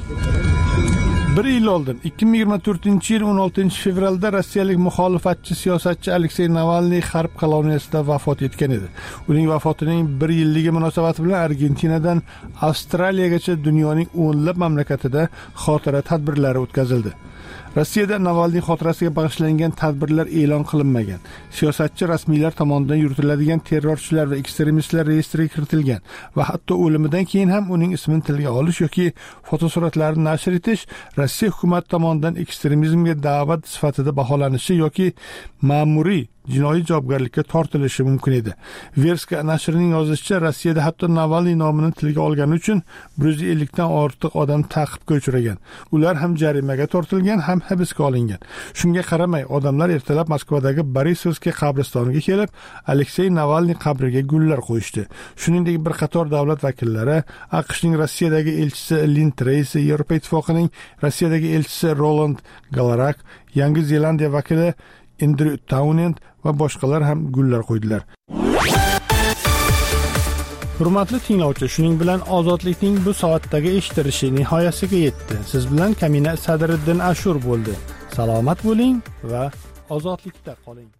Bir yil oldin 2024-yil 16-fevralda rossiyalik muxolifatchi siyosatchi Aleksey Navalniy G'arb koloniyasida vafot etgan edi. Uning vafotining 1 yilligi munosabati bilan Argentinadan Avstraliyagacha dunyoning o'nlab mamlakatida xotira tadbirlari o'tkazildi. Rossiyada Navalniy xotirasiga bag'ishlangan tadbirlar e'lon qilinmagan. Siyosatchi rasmiylar tomonidan yuritiladigan terrorchilar va ekstremistlar reyestriga kiritilgan va hatto o'limidan keyin ham uning ismini tilga olish yoki fotosuratlarini nashr etish Rossiya hukumati tomonidan ekstremizmga da'vat sifatida baholanishi yoki ma'muriy jinoiy javobgarlikka tortilishi mumkin edi. Verska nashrining yozishicha, Rossiyada hatto Navalniy nomini tilga olgani uchun 150 dan ortiq odam ta'qibga uchragan. Ular ham jarimaga tortilgan, ham hibsga olingan. Shunga qaramay, odamlar ertalab Moskvadagi Borisovskiy qabristoniga kelib, Aleksey Navalniy qabriga gullar qo'yishdi. Shuningdek, bir qator davlat vakillari, AQShning Rossiyadagi elchisi Lin Tracy, Yevropa ittifoqining Rossiyadagi elchisi Roland Galarak, Yangi Zelandiya vakili Andrew Townend va boshqalar ham gullar qo'ydilar. Hurmatli tinglovchi, shuning bilan ozodlikning bu soatdagi eshitilishi nihoyasiga yetdi. Siz bilan Kamina Sadriddin Ashur bo'ldi. Salomat bo'ling va ozodlikda qoling.